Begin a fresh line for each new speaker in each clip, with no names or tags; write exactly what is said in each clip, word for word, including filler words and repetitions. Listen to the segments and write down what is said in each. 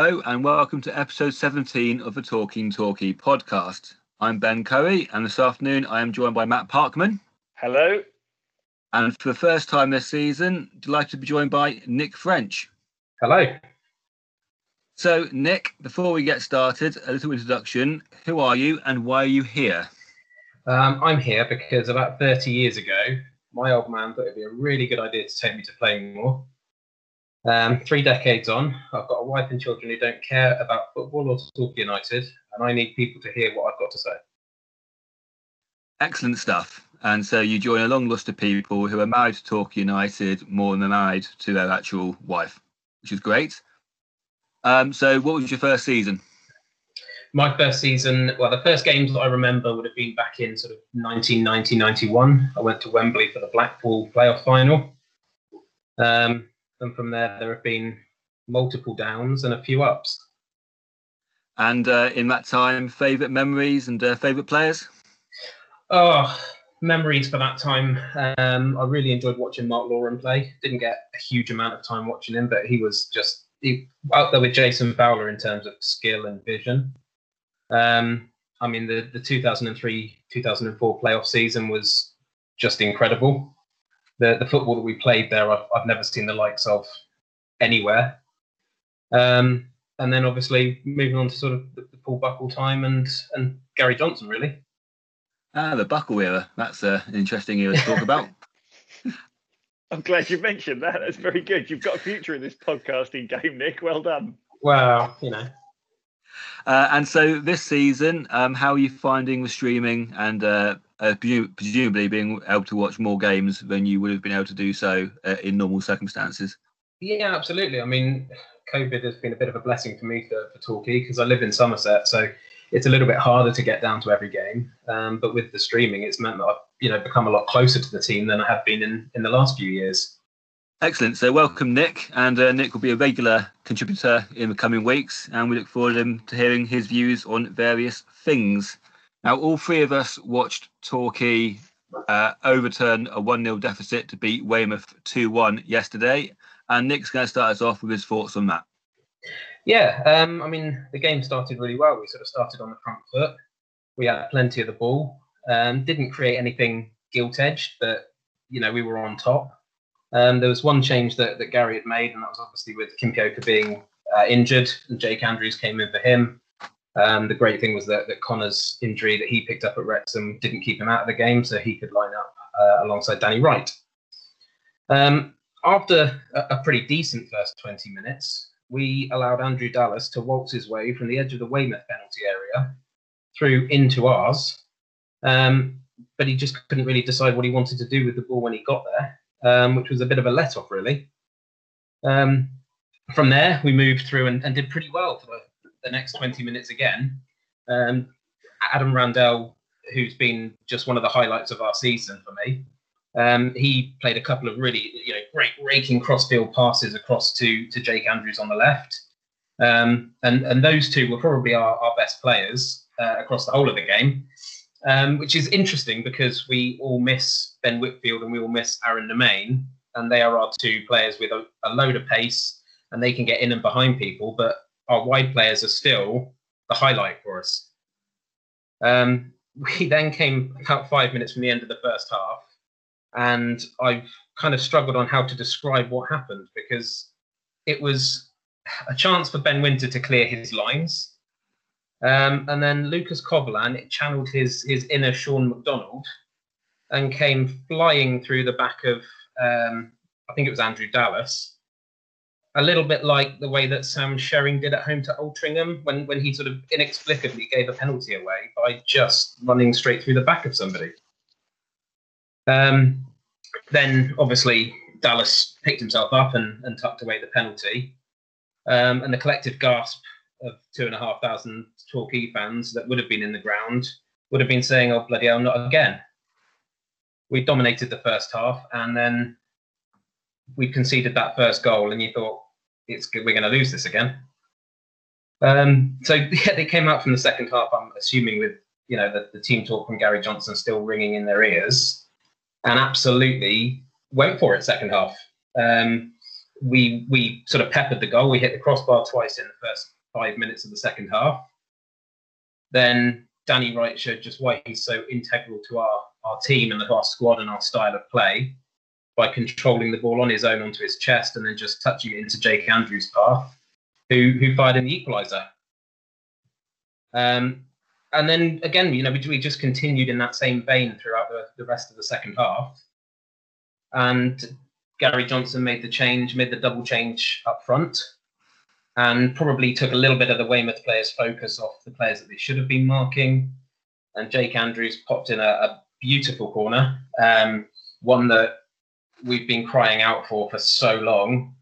Hello and welcome to episode seventeen of the Talking Talkie podcast. I'm Ben Curry and this afternoon I am joined by Matt Parkman.
Hello.
And for the first time this season, delighted to be joined by Nick French.
Hello.
So Nick, before we get started, a little introduction. Who are you and why are you here?
Um, I'm here because about thirty years ago, my old man thought it'd be a really good idea to take me to playing more. Um, three decades on, I've got a wife and children who don't care about football or Torquay United, and I need people to hear what I've got to say.
Excellent stuff. And so you join a long list of people who are married to Torquay United more than they're married to their actual wife, which is great. Um, so what was your first season?
My first season, well, the first games that I remember would have been back in sort of nineteen ninety ninety-one. I went to Wembley for the Blackpool playoff final. Um, and from there, there have been multiple downs and a few ups.
And uh, in that time, favourite memories and uh, favourite players?
Oh, memories for that time. Um, I really enjoyed watching Mark Loran play. Didn't get a huge amount of time watching him, but he was just he, out there with Jason Fowler in terms of skill and vision. Um, I mean, the, the two thousand three two thousand four playoff season was just incredible. The the football that we played there, I've, I've never seen the likes of anywhere. Um, and then obviously moving on to sort of the, the Paul Buckle time and and Gary Johnson, really.
Ah, the Buckle era. That's uh, an interesting era to talk about.
I'm glad you mentioned that. That's very good. You've got a future in this podcasting game, Nick. Well done.
Well, you know.
Uh, and so this season, um, how are you finding the streaming and uh, uh, presu- presumably being able to watch more games than you would have been able to do so uh, in normal circumstances?
Yeah, absolutely. I mean, COVID has been a bit of a blessing for me for, for Torquay because I live in Somerset, so it's a little bit harder to get down to every game. Um, but with the streaming, it's meant that I've you know become a lot closer to the team than I have been in, in the last few years.
Excellent. So welcome, Nick. And uh, Nick will be a regular contributor in the coming weeks, and we look forward to, him, to hearing his views on various things. Now, all three of us watched Torquay uh, overturn a one nil deficit to beat Weymouth two one yesterday. And Nick's going to start us off with his thoughts on that.
Yeah, um, I mean, the game started really well. We sort of started on the front foot. We had plenty of the ball. Um, didn't create anything gilt-edged, but, you know, we were on top. Um, there was one change that, that Gary had made, and that was obviously with Kimpioka being uh, injured, and Jake Andrews came in for him. Um, the great thing was that, that Connor's injury that he picked up at Wrexham didn't keep him out of the game, so he could line up uh, alongside Danny Wright. Um, after a, a pretty decent first twenty minutes, we allowed Andrew Dallas to waltz his way from the edge of the Weymouth penalty area through into ours, um, but he just couldn't really decide what he wanted to do with the ball when he got there. Um, which was a bit of a let-off, really. Um, from there, we moved through and, and did pretty well for the, the next twenty minutes again. Um, Adam Randell, who's been just one of the highlights of our season for me, um, he played a couple of really, you know, great raking cross-field passes across to, to Jake Andrews on the left. Um, and, and those two were probably our, our best players uh, across the whole of the game. Um, which is interesting because we all miss Ben Whitfield and we all miss Aaron Nemain, and they are our two players with a, a load of pace and they can get in and behind people, but our wide players are still the highlight for us. Um, we then came about five minutes from the end of the first half, and I've kind of struggled on how to describe what happened because it was a chance for Ben Winter to clear his lines. Um, and then Lucas Covolan channeled his his inner Sean McDonald and came flying through the back of, um, I think it was Andrew Dallas, a little bit like the way that Sam Sherring did at home to Altrincham when, when he sort of inexplicably gave a penalty away by just running straight through the back of somebody. Um, then, obviously, Dallas picked himself up and, and tucked away the penalty. Um, and the collective gasp of two and a half thousand Torquay fans that would have been in the ground would have been saying, oh, bloody hell, not again. We dominated the first half and then we conceded that first goal and you thought, it's good, we're going to lose this again. Um, so, yeah, they came out from the second half, I'm assuming with, you know, the, the team talk from Gary Johnson still ringing in their ears and absolutely went for it second half. Um, we we sort of peppered the goal. We hit the crossbar twice in the first five minutes of the second half. Then Danny Wright showed just why he's so integral to our, our team and our squad and our style of play by controlling the ball on his own onto his chest and then just touching it into Jake Andrews' path, who who fired in the equaliser. Um, and then again, you know, we, we just continued in that same vein throughout the, the rest of the second half. And Gary Johnson made the change, made the double change up front, and probably took a little bit of the Weymouth players' focus off the players that they should have been marking. And Jake Andrews popped in a, a beautiful corner, um, one that we've been crying out for for so long.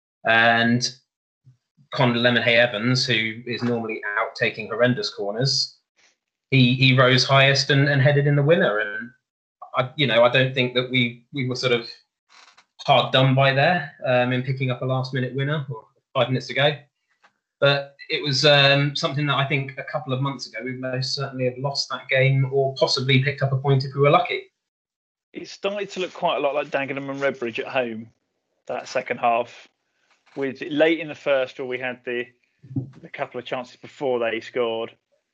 And Conor Lemonhay-Evans, who is normally out taking horrendous corners, he he rose highest and, and headed in the winner. And I, you know, I don't think that we we were sort of hard done by there um, in picking up a last minute winner or five minutes ago. But it was um, something that I think a couple of months ago we most certainly have lost that game or possibly picked up a point if we were lucky.
It started to look quite a lot like Dagenham and Redbridge at home that second half. With late in the first, where we had the the couple of chances before they scored,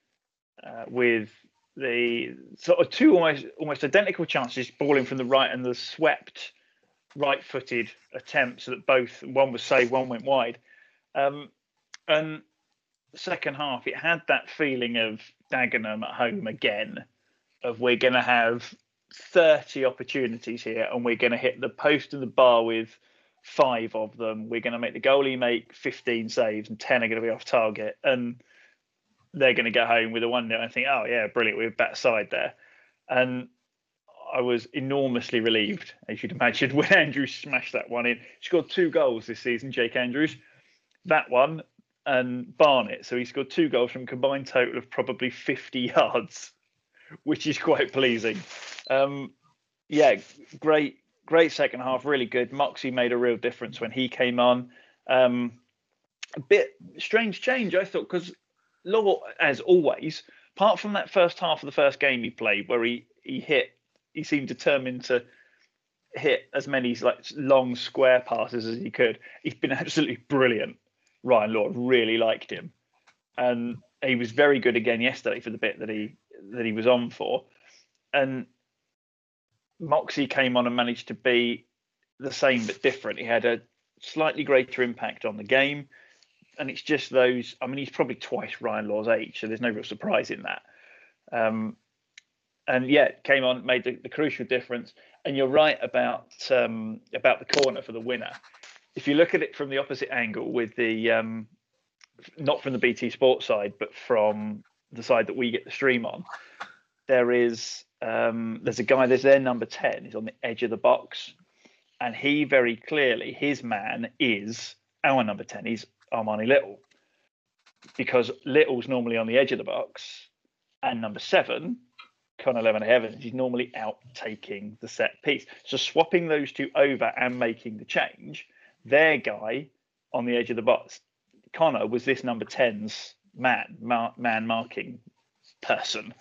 uh, with the sort of two almost almost identical chances, ball in from the right and the swept right-footed attempt, so that both one was saved, one went wide. Um, and the second half, it had that feeling of Dagenham at home again, of we're going to have thirty opportunities here, and we're going to hit the post and the bar with five of them. We're going to make the goalie make fifteen saves and ten are going to be off target, and they're going to go home with a one nil and think, oh yeah, brilliant, we're back side there. And I was enormously relieved, as you'd imagine, when Andrews smashed that one in. He scored two goals this season, Jake Andrews, that one and Barnet. So he scored two goals from a combined total of probably fifty yards, which is quite pleasing. Um, yeah, great Great second half, really good. Moxie made a real difference when he came on. Um, a bit strange change, I thought, because Law, as always, apart from that first half of the first game he played, where he he hit, he seemed determined to hit as many like long square passes as he could. He's been absolutely brilliant. Ryan Law, really liked him, and he was very good again yesterday for the bit that he that he was on for, and Moxie came on and managed to be the same but different. He had a slightly greater impact on the game. And it's just those, I mean, he's probably twice Ryan Law's age, so there's no real surprise in that. Um, and yeah, came on, made the, the crucial difference. And you're right about um, about the corner for the winner. If you look at it from the opposite angle, with the, um, not from the B T Sports side, but from the side that we get the stream on, there is, Um, there's a guy, there's their number ten, he's on the edge of the box, and he very clearly, his man is our number ten, he's Armani Little, because Little's normally on the edge of the box, and number seven, Conor Lemonhay-Evans, he's normally out taking the set piece. So swapping those two over and making the change, their guy on the edge of the box, Conor, was this number ten's man, mar- man marking person.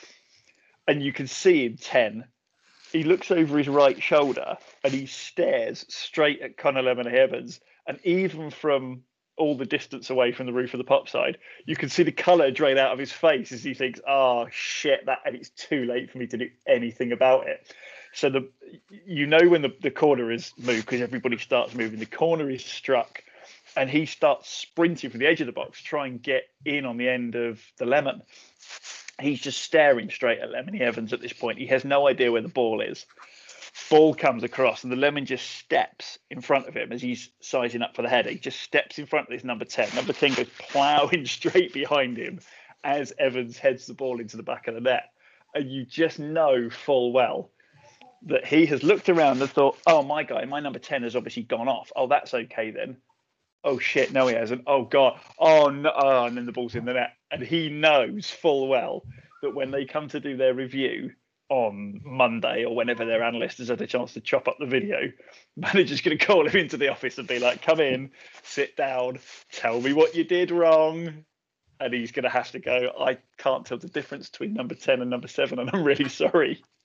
And you can see in ten, he looks over his right shoulder and he stares straight at Conor Lemonhay-Evans. And even from all the distance away from the roof of the pop side, you can see the colour drain out of his face as he thinks, oh, shit, that, and it's too late for me to do anything about it. So the you know when the, the corner is moved, because everybody starts moving, the corner is struck and he starts sprinting from the edge of the box to try and get in on the end of the lemon. He's just staring straight at Lemonhay-Evans at this point. He has no idea where the ball is. Ball comes across and the Lemon just steps in front of him as he's sizing up for the header. He just steps in front of this number ten. Number ten goes ploughing straight behind him as Evans heads the ball into the back of the net. And you just know full well that he has looked around and thought, oh, my guy, my number ten has obviously gone off. Oh, that's okay then. Oh, shit, no, he hasn't. Oh, God. Oh, no. Oh, and then the ball's in the net. And he knows full well that when they come to do their review on Monday or whenever their analyst has had a chance to chop up the video, manager's going to call him into the office and be like, come in, sit down, tell me what you did wrong. And he's going to have to go, I can't tell the difference between number ten and number seven, and I'm really sorry.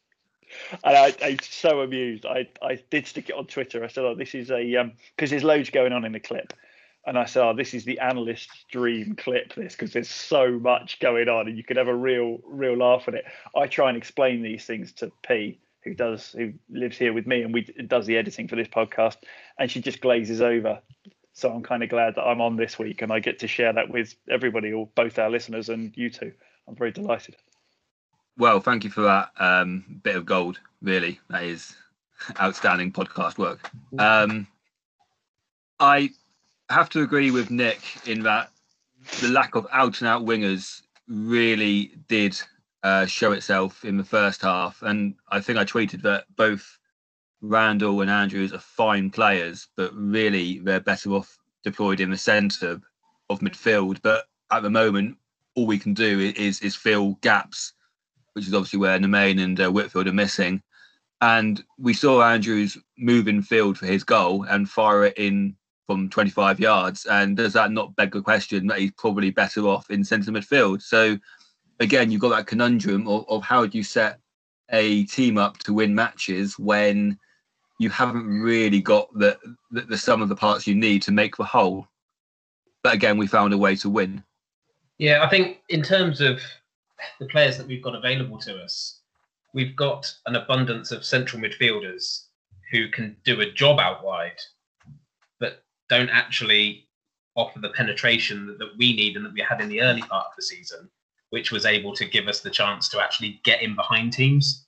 And I, I'm so amused. I, I did stick it on Twitter. I said, "Oh, this is a um," because there's loads going on in the clip, and I said, "Oh, this is the analyst's dream clip. This because there's so much going on, and you could have a real, real laugh at it." I try and explain these things to P, who does, who lives here with me, and we does the editing for this podcast, and she just glazes over. So I'm kind of glad that I'm on this week, and I get to share that with everybody, or both our listeners and you two. I'm very delighted.
Well, thank you for that um, bit of gold. Really, that is outstanding podcast work. Um, I have to agree with Nick in that the lack of out-and-out wingers really did uh, show itself in the first half. And I think I tweeted that both Randall and Andrews are fine players, but really they're better off deployed in the centre of midfield. But at the moment, all we can do is is fill gaps, which is obviously where Nemain and uh, Whitfield are missing. And we saw Andrews move in field for his goal and fire it in from twenty-five yards. And does that not beg the question that he's probably better off in centre midfield? So again, you've got that conundrum of, of how do you set a team up to win matches when you haven't really got the, the, the sum of the parts you need to make the whole. But again, we found a way to win.
Yeah, I think in terms of the players that we've got available to us, we've got an abundance of central midfielders who can do a job out wide, but don't actually offer the penetration that, that we need and that we had in the early part of the season, which was able to give us the chance to actually get in behind teams.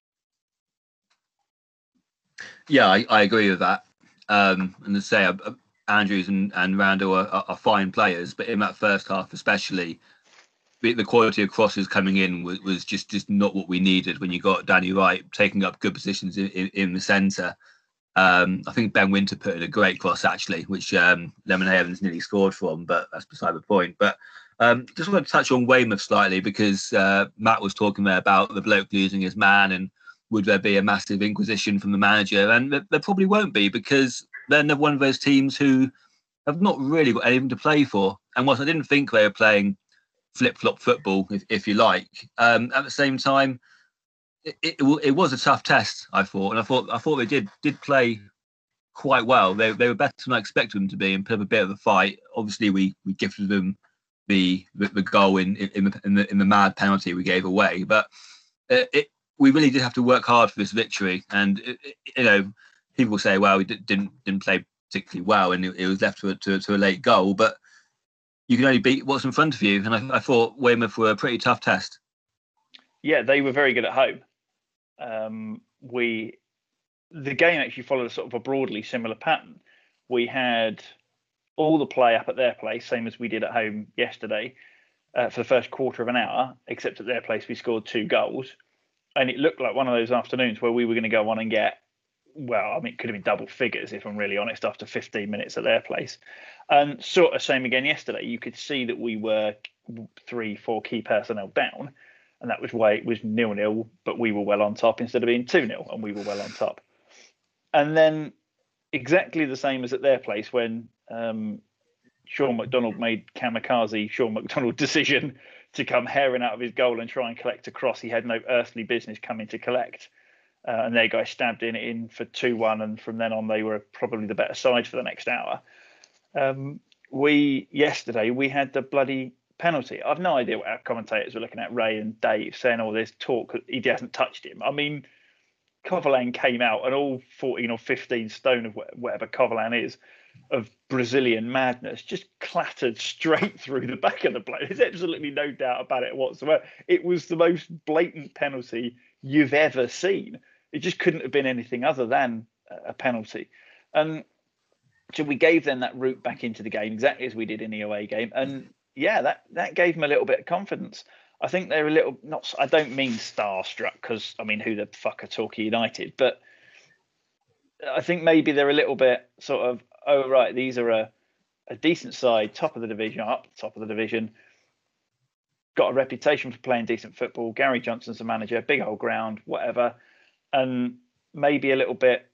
Yeah, I, I agree with that. Um, and to say, uh, Andrews and, and Randall are, are, are fine players, but in that first half especially, the, the quality of crosses coming in was, was just, just not what we needed when you got Danny Wright taking up good positions in, in, in the centre. Um, I think Ben Winter put in a great cross, actually, which um, Lemon Evans nearly scored from, but that's beside the point. But um, just want to touch on Weymouth slightly, because uh, Matt was talking there about the bloke losing his man, and would there be a massive inquisition from the manager? And there, there probably won't be, because they're one of those teams who have not really got anything to play for. And whilst I didn't think they were playing flip-flop football, if, if you like, um, at the same time, it, it, it was a tough test, I thought. And I thought I thought they did did play quite well. They they were better than I expected them to be and put up a bit of a fight. Obviously, we we gifted them the the, the goal in in the, in the in the mad penalty we gave away. But it, it we really did have to work hard for this victory. And it, it, you know, people say, well, we did, didn't didn't play particularly well, and it, it was left to a, to, to a late goal. But you can only beat what's in front of you. And I, I thought Weymouth were a pretty tough test.
Yeah, they were very good at home. Um, we the game actually followed a sort of a broadly similar pattern. We had all the play up at their place, same as we did at home yesterday, uh, for the first quarter of an hour, except at their place we scored two goals. And it looked like one of those afternoons where we were going to go on and get, well, I mean, it could have been double figures, if I'm really honest, after fifteen minutes at their place. And sort of same again yesterday. You could see that we were three, four key personnel down. And that was why it was nil-nil, but we were well on top instead of being two-nil, and we were well on top. And then exactly the same as at their place when um, Sean McDonald made kamikaze Sean McDonald decision to come herring out of his goal and try and collect a cross he had no earthly business coming to collect. Uh, and their guy stabbed in in for two one, and from then on they were probably the better side for the next hour. Um, we yesterday we had the bloody penalty. I've no idea what our commentators were looking at, Ray and Dave, saying all this talk, he hasn't touched him. I mean, Covolan came out and all fourteen or fifteen stone of whatever Covolan is of Brazilian madness just clattered straight through the back of the bloke. There's absolutely no doubt about it whatsoever. It was the most blatant penalty you've ever seen. It just couldn't have been anything other than a penalty. And so we gave them that route back into the game, exactly as we did in the away game. And yeah, that, that gave them a little bit of confidence. I think they're a little, not, I don't mean starstruck, because, I mean, who the fuck are Torquay United? But I think maybe they're a little bit sort of, oh, right, these are a, a decent side, top of the division, up top of the division, got a reputation for playing decent football. Gary Johnson's the manager, big old ground, whatever. And maybe a little bit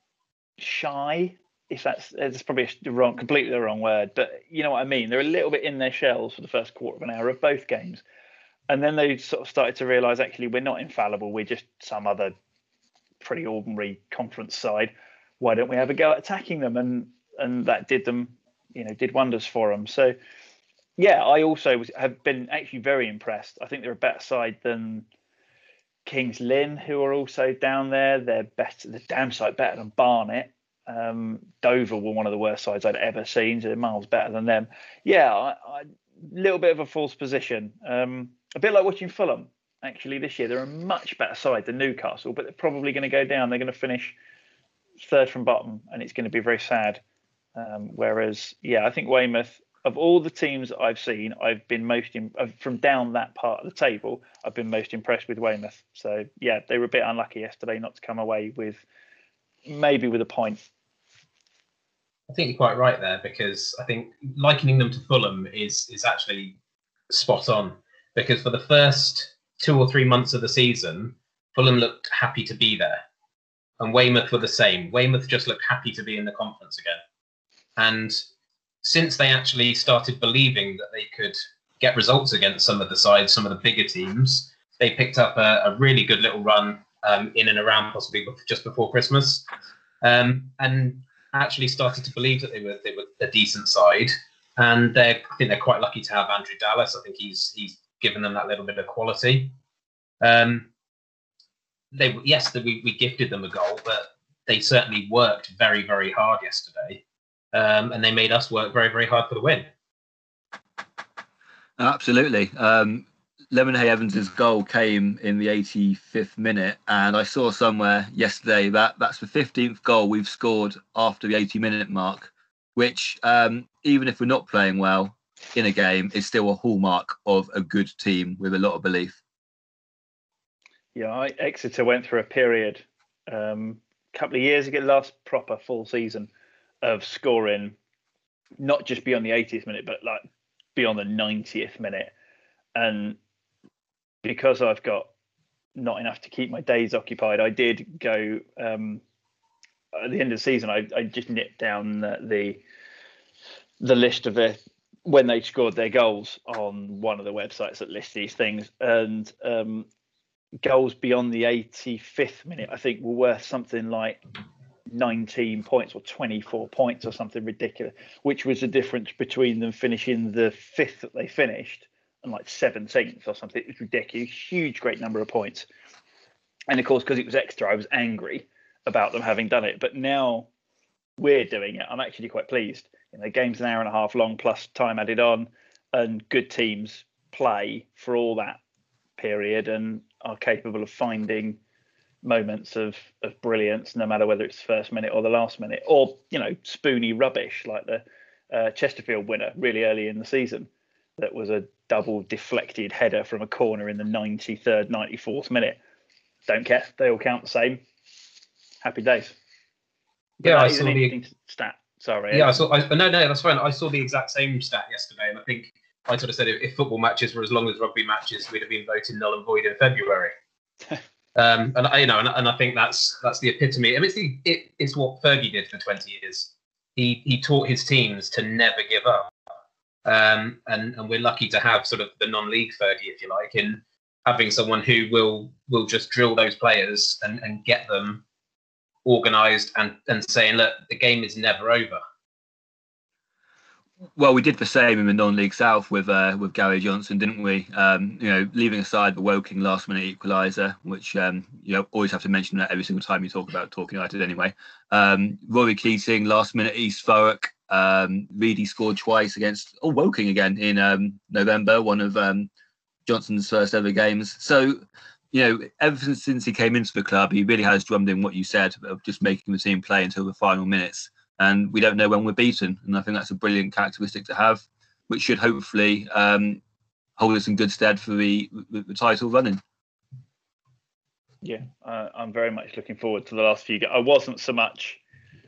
shy, if that's, it's probably the wrong, completely the wrong word, but you know what I mean? They're a little bit in their shells for the first quarter of an hour of both games. And then they sort of started to realise, actually, we're not infallible. We're just some other pretty ordinary conference side. Why don't we have a go at attacking them? And and that did them, you know, did wonders for them. So, yeah, I also was, have been actually very impressed. I think they're a better side than Kings Lynn, who are also down there. They're better, they're damn sight better than Barnet. Um, Dover were one of the worst sides I'd ever seen, so they're miles better than them. Yeah, a little bit of a false position. Um, a bit like watching Fulham, actually, this year. They're a much better side than Newcastle, but they're probably going to go down. They're going to finish third from bottom, and it's going to be very sad. Um, whereas, yeah, I think Weymouth, of all the teams that I've seen, I've been most, in, from down that part of the table, I've been most impressed with Weymouth. So, yeah, they were a bit unlucky yesterday not to come away with, maybe with a point.
I think you're quite right there, because I think likening them to Fulham is is actually spot on. Because for the first two or three months of the season, Fulham looked happy to be there, and Weymouth were the same. Weymouth just looked happy to be in the conference again. And since they actually started believing that they could get results against some of the sides, some of the bigger teams, they picked up a, a really good little run um, in and around possibly just before Christmas, um, and actually started to believe that they were they were a decent side. And they I think they're quite lucky to have Andrew Dallas. I think he's he's given them that little bit of quality. Um, they yes, we we gifted them a goal, but they certainly worked very very hard yesterday. Um, and they made us work very, very hard for the win.
Absolutely. Um, Lemonhay Evans' goal came in the eighty-fifth minute, and I saw somewhere yesterday that that's the fifteenth goal we've scored after the eighty-minute mark, which, um, even if we're not playing well in a game, is still a hallmark of a good team with a lot of belief.
Yeah, I, Exeter went through a period um, a couple of years ago, last proper full season, of scoring not just beyond the eightieth minute, but like beyond the ninetieth minute. And because I've got not enough to keep my days occupied, I did go um, at the end of the season. I, I just nipped down the, the the list of the when they scored their goals on one of the websites that lists these things, and um, goals beyond the eighty-fifth minute, I think, were worth something like nineteen points or twenty-four points or something ridiculous, which was the difference between them finishing the fifth that they finished and like seventeenth or something. It was ridiculous, huge, great number of points. And of course, because it was extra, I was angry about them having done it. But now we're doing it. I'm actually quite pleased. You know, the game's an hour and a half long plus time added on, and good teams play for all that period and are capable of finding moments of of brilliance, no matter whether it's the first minute or the last minute, or, you know, spoony rubbish like the uh, Chesterfield winner really early in the season. That was a double deflected header from a corner in the ninety-third, ninety-fourth minute. Don't care. They all count the same. Happy days. But
yeah, I
saw
saw the
stat. Sorry.
Yeah, I saw. I, no, no, that's fine. I saw the exact same stat yesterday, and I think I sort of said if, if football matches were as long as rugby matches, we'd have been voting null and void in February. Um, and I, you know, and, and I think that's that's the epitome. I mean, it's the it, it's what Fergie did for twenty years. He he taught his teams to never give up, um, and and we're lucky to have sort of the non-league Fergie, if you like, in having someone who will will just drill those players and, and get them organised and and saying, look, the game is never over.
Well, we did the same in the non-league South with uh, with Gary Johnson, didn't we? Um, you know, leaving aside the Woking last-minute equaliser, which um, you know always have to mention that every single time you talk about Torquay United. Anyway, um, Rory Keating last-minute East Thurrock. Um, Reedy scored twice against oh Woking again in um, November, one of um, Johnson's first ever games. So, you know, ever since he came into the club, he really has drummed in what you said of just making the team play until the final minutes. And we don't know when we're beaten. And I think that's a brilliant characteristic to have, which should hopefully um, hold us in good stead for the, the, the title running.
Yeah, uh, I'm very much looking forward to the last few. I wasn't so much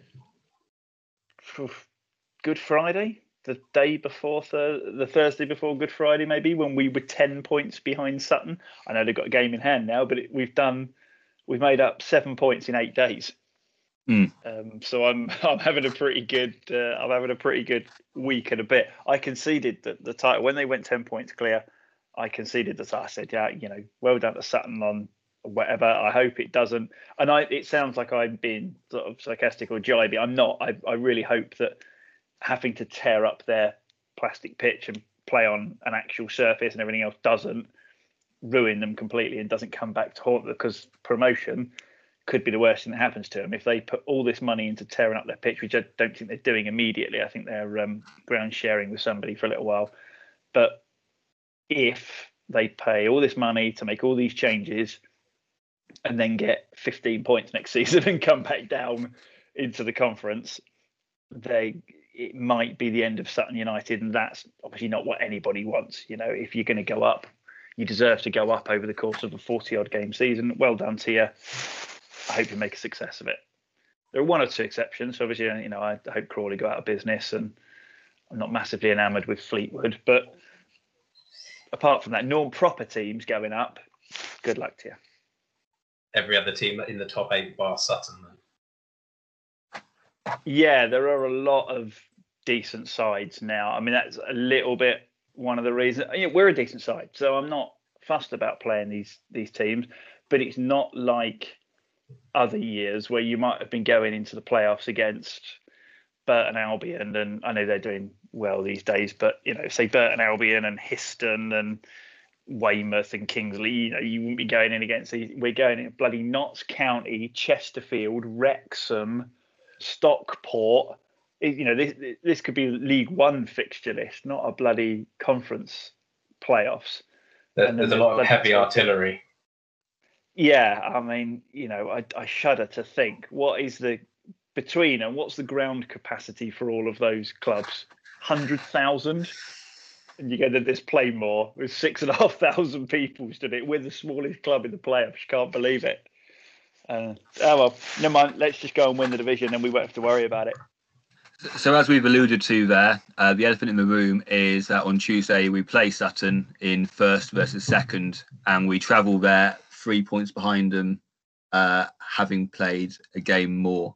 Good Friday, the day before, th- the Thursday before Good Friday, maybe, when we were ten points behind Sutton. I know they've got a game in hand now, but it, we've done, we've made up seven points in eight days.
Mm.
Um, so I'm I'm having a pretty good uh, I'm having a pretty good week and a bit. I conceded that the title when they went ten points clear. I conceded that I said, yeah, you know, well done to Sutton on whatever. I hope it doesn't. And I, it sounds like I'm being sort of sarcastic or jibey. I'm not. I, I really hope that having to tear up their plastic pitch and play on an actual surface and everything else doesn't ruin them completely and doesn't come back to haunt them, because promotion could be the worst thing that happens to them if they put all this money into tearing up their pitch, which I don't think they're doing immediately. I think they're um, ground sharing with somebody for a little while. But if they pay all this money to make all these changes and then get fifteen points next season and come back down into the conference, they it might be the end of Sutton United, and that's obviously not what anybody wants. You know, if you're going to go up, you deserve to go up over the course of a forty-odd game season. Well done to you. I hope you make a success of it. There are one or two exceptions. So obviously, you know, I hope Crawley go out of business, and I'm not massively enamoured with Fleetwood. But apart from that, non-proper teams going up, good luck to you.
Every other team in the top eight bar Sutton, then.
Yeah, there are a lot of decent sides now. I mean, that's a little bit one of the reasons. You know, we're a decent side, so I'm not fussed about playing these these teams. But it's not like other years where you might have been going into the playoffs against Burton Albion, and I know they're doing well these days, but you know, say Burton Albion and Histon and Weymouth and Kingsley, you know, you wouldn't be going in against these. We're going in bloody Notts County, Chesterfield, Wrexham, Stockport. You know, this this could be League One fixture list, not a bloody conference playoffs.
There, there's a lot of heavy artillery.
Yeah, I mean, you know, I, I shudder to think what is the between and what's the ground capacity for all of those clubs? Hundred thousand, and you go to this Playmore with six and a half thousand people stood it. We're the smallest club in the playoffs. You can't believe it. Uh, oh well, never mind. Let's just go and win the division, and we won't have to worry about it.
So as we've alluded to there, uh, the elephant in the room is that on Tuesday we play Sutton in first versus second, and we travel there three points behind them, uh, having played a game more.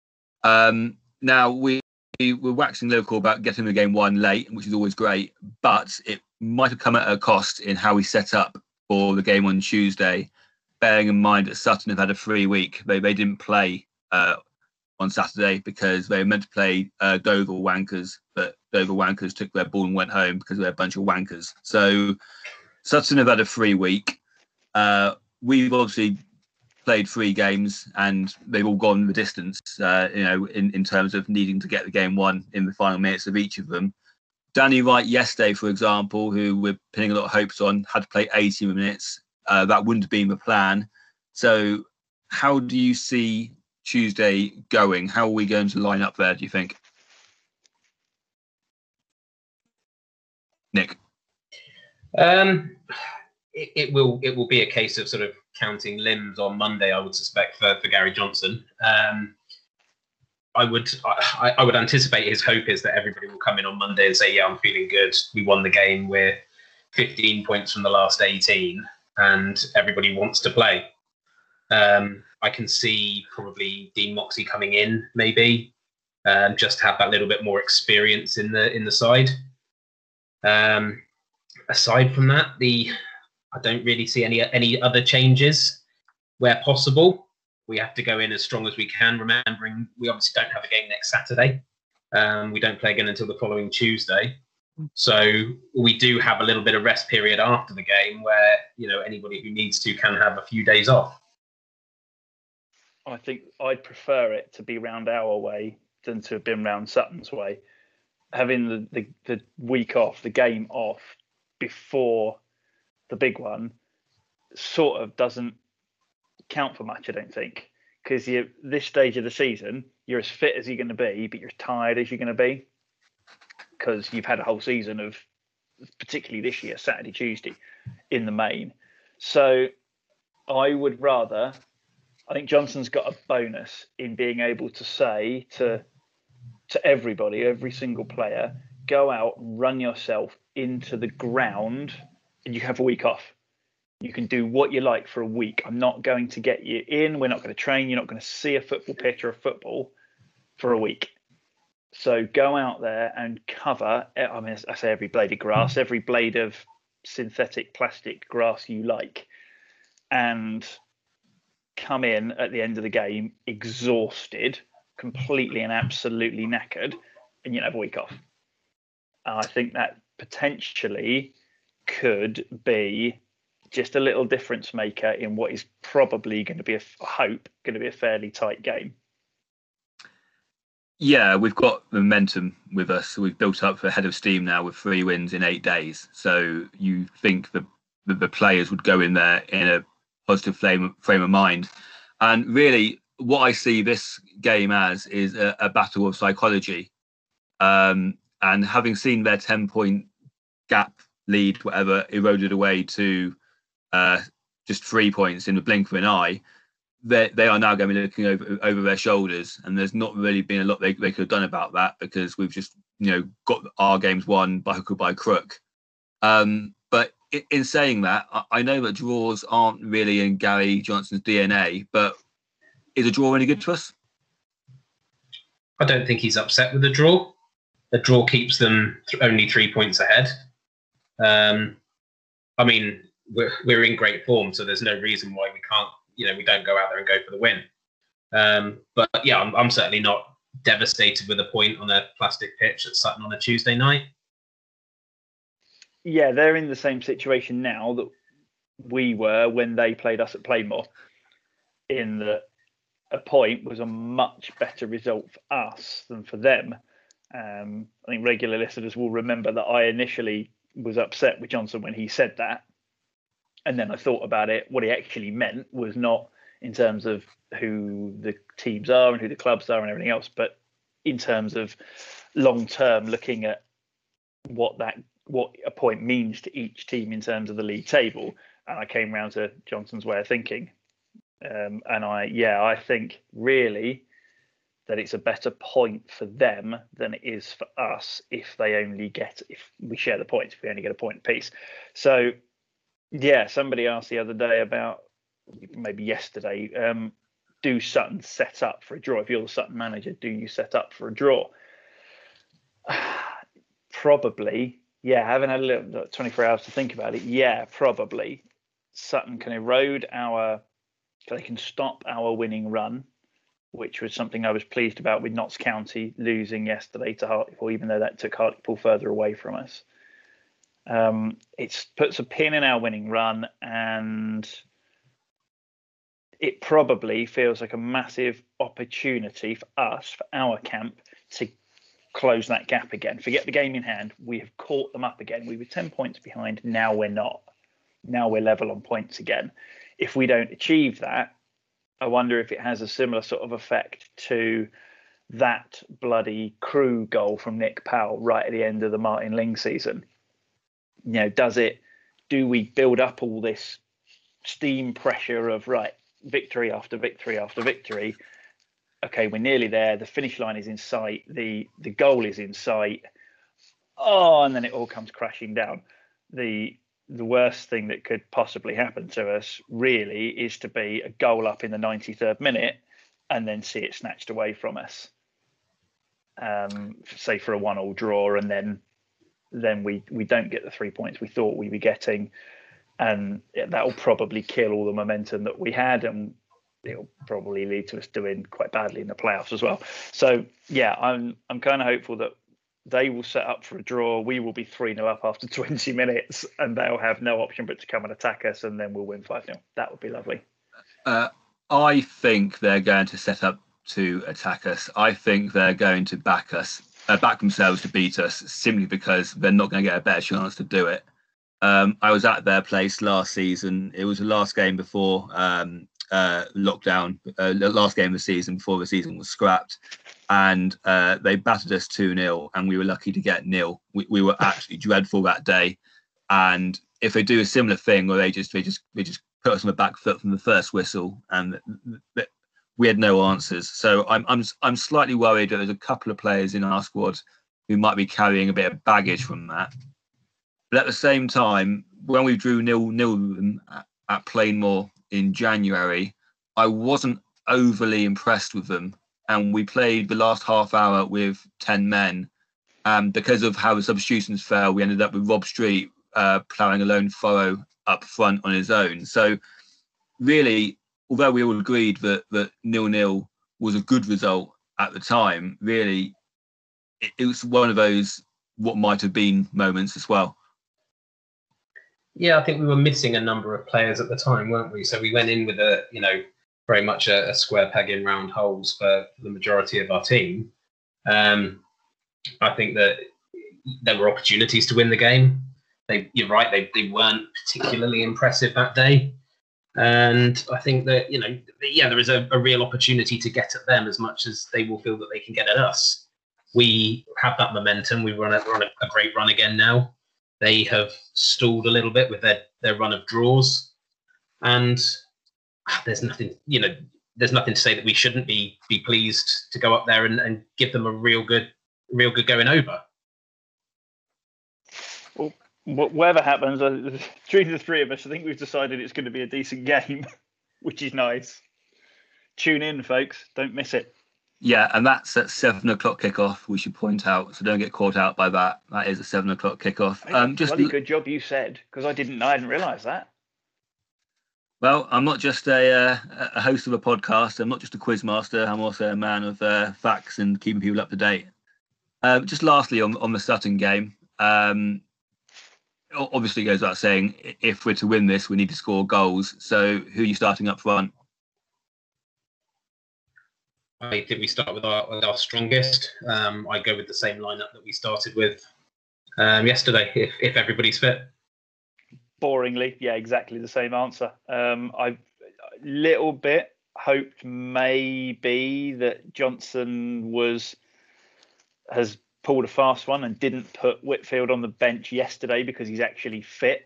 Um, now, we, we were waxing lyrical about getting the game won late, which is always great, but it might have come at a cost in how we set up for the game on Tuesday, bearing in mind that Sutton have had a free week. They, they didn't play uh, on Saturday because they were meant to play uh, Dover Wankers, but Dover Wankers took their ball and went home because they're a bunch of wankers. So Sutton have had a free week. Uh, we've obviously played three games and they've all gone the distance, uh, you know, in, in terms of needing to get the game won in the final minutes of each of them. Danny Wright yesterday, for example, who we're pinning a lot of hopes on, had to play eighty minutes. Uh, that wouldn't have been the plan. So how do you see Tuesday going? How are we going to line up there, do you think? Nick?
Um, it, it will it will be a case of sort of counting limbs on Monday, I would suspect, for, for Gary Johnson. Um, I would I, I would anticipate his hope is that everybody will come in on Monday and say, yeah, I'm feeling good. We won the game. We're fifteen points from the last eighteen and everybody wants to play. Um, I can see probably Dean Moxey coming in, maybe, um, just to have that little bit more experience in the in the side. Um, aside from that, the I don't really see any any other changes where possible. We have to go in as strong as we can, remembering we obviously don't have a game next Saturday. Um, we don't play again until the following Tuesday. So we do have a little bit of rest period after the game where, you know, anybody who needs to can have a few days off.
I think I'd prefer it to be round our way than to have been round Sutton's way. Having the, the, the week off, the game off before the big one sort of doesn't count for much, I don't think, because you this stage of the season you're as fit as you're going to be, but you're as tired as you're going to be because you've had a whole season of, particularly this year, Saturday, Tuesday in the main. So I would rather, I think Johnson's got a bonus in being able to say to to everybody, every single player, go out, run yourself into the ground, and you have a week off. You can do what you like for a week. I'm not going to get you in. We're not going to train. You're not going to see a football pitch or a football for a week. So go out there and cover, I mean, I say every blade of grass, every blade of synthetic plastic grass you like. And come in at the end of the game exhausted, completely and absolutely knackered, and you have a week off. And I think that potentially could be just a little difference maker in what is probably going to be, a, I hope, going to be a fairly tight game.
Yeah, we've got momentum with us. We've built up a head of steam now with three wins in eight days. So you think the the, the players would go in there in a positive frame, frame of mind. And really, what I see this game as is a, a battle of psychology. Um, and having seen their ten-point gap lead, whatever, eroded away to uh, just three points in the blink of an eye, they they are now going to be looking over over their shoulders, and there's not really been a lot they, they could have done about that, because we've just, you know, got our games won by hook or by crook. Um, but in, in saying that, I, I know that draws aren't really in Gary Johnson's D N A, but is a draw any good to us?
I don't think he's upset with the draw. The draw keeps them th- only three points ahead. Um, I mean, we're we're in great form, so there's no reason why we can't. You know, we don't go out there and go for the win. Um, but yeah, I'm, I'm certainly not devastated with a point on a plastic pitch at Sutton on a Tuesday night.
Yeah, they're in the same situation now that we were when they played us at Plainmoor, in that a point was a much better result for us than for them. Um, I think regular listeners will remember that I initially was upset with Johnson when he said that. And then I thought about it. What he actually meant was not in terms of who the teams are and who the clubs are and everything else, but in terms of long term, looking at what that what a point means to each team in terms of the league table. And I came round to Johnson's way of thinking. Um, and I, yeah, I think really that it's a better point for them than it is for us if they only get, if we share the points, if we only get a point apiece. So, yeah, somebody asked the other day about, maybe yesterday, um, do Sutton set up for a draw? If you're the Sutton manager, do you set up for a draw? Probably, yeah. Having had a little twenty-four hours to think about it, yeah, probably. Sutton can erode our, they can stop our winning run, which was something I was pleased about with Notts County losing yesterday to Hartlepool, even though that took Hartlepool further away from us. Um, it puts a pin in our winning run, and it probably feels like a massive opportunity for us, for our camp, to close that gap again. Forget the game in hand. We have caught them up again. We were ten points behind. Now we're not. Now we're level on points again. If we don't achieve that, I wonder if it has a similar sort of effect to that bloody Crewe goal from Nick Powell right at the end of the Martin Ling season. You know, does it, do we build up all this steam pressure of, right, victory after victory after victory? Okay, we're nearly there. The finish line is in sight. The the goal is in sight. Oh, and then it all comes crashing down. The the worst thing that could possibly happen to us really is to be a goal up in the ninety-third minute and then see it snatched away from us. Um, say for a one-all draw, and then then we we don't get the three points we thought we were getting, and that will probably kill all the momentum that we had, and it'll probably lead to us doing quite badly in the playoffs as well. So yeah, I'm I'm kind of hopeful that they will set up for a draw. We will be three nil up after twenty minutes, and they'll have no option but to come and attack us, and then we'll win five nil. That would be lovely.
Uh, I think they're going to set up to attack us. I think they're going to back us, uh, back themselves to beat us, simply because they're not going to get a better chance to do it. Um, I was at their place last season. It was the last game before um, uh, lockdown, uh, the last game of the season before the season was scrapped. And uh, they battered us two nil, and we were lucky to get nil. We, we were actually dreadful that day. And if they do a similar thing, where they just they just they just put us on the back foot from the first whistle, and th- th- we had no answers. So I'm I'm I'm slightly worried that there's a couple of players in our squad who might be carrying a bit of baggage from that. But at the same time, when we drew nil nil at, at Plainmoor in January, I wasn't overly impressed with them. And we played the last half hour with ten men. Um, because of how the substitutions fell, we ended up with Rob Street uh, ploughing a lone furrow up front on his own. So really, although we all agreed that that nil-nil was a good result at the time, really, it, it was one of those what might have been moments as well.
Yeah, I think we were missing a number of players at the time, weren't we? So we went in with a, you know, very much a, a square peg in round holes for, for the majority of our team. Um, I think that there were opportunities to win the game. They, you're right, they, they weren't particularly impressive that day. And I think that, you know, yeah, there is a, a real opportunity to get at them as much as they will feel that they can get at us. We have that momentum. We run a, run a, a great run again now. They have stalled a little bit with their, their run of draws. And there's nothing, you know, there's nothing to say that we shouldn't be be pleased to go up there and, and give them a real good, real good going over.
Well, whatever happens, uh, between the three of us, I think we've decided it's going to be a decent game, which is nice. Tune in, folks. Don't miss it.
Yeah, and that's at seven o'clock kickoff. We should point out, so don't get caught out by that. That is a seven o'clock kickoff.
Um, just bloody good job you said, because I didn't, I hadn't realised that.
Well, I'm not just a, uh, a host of a podcast. I'm not just a quiz master. I'm also a man of uh, facts and keeping people up to date. Um, just lastly, on on the Sutton game, um, obviously it goes without saying, if we're to win this, we need to score goals. So who are you starting up front?
I think we start with our, with our strongest. Um, I go with the same lineup that we started with um, yesterday, if, if everybody's fit.
Boringly, yeah, exactly the same answer. Um, I a little bit hoped maybe that Johnson was has pulled a fast one and didn't put Whitfield on the bench yesterday because he's actually fit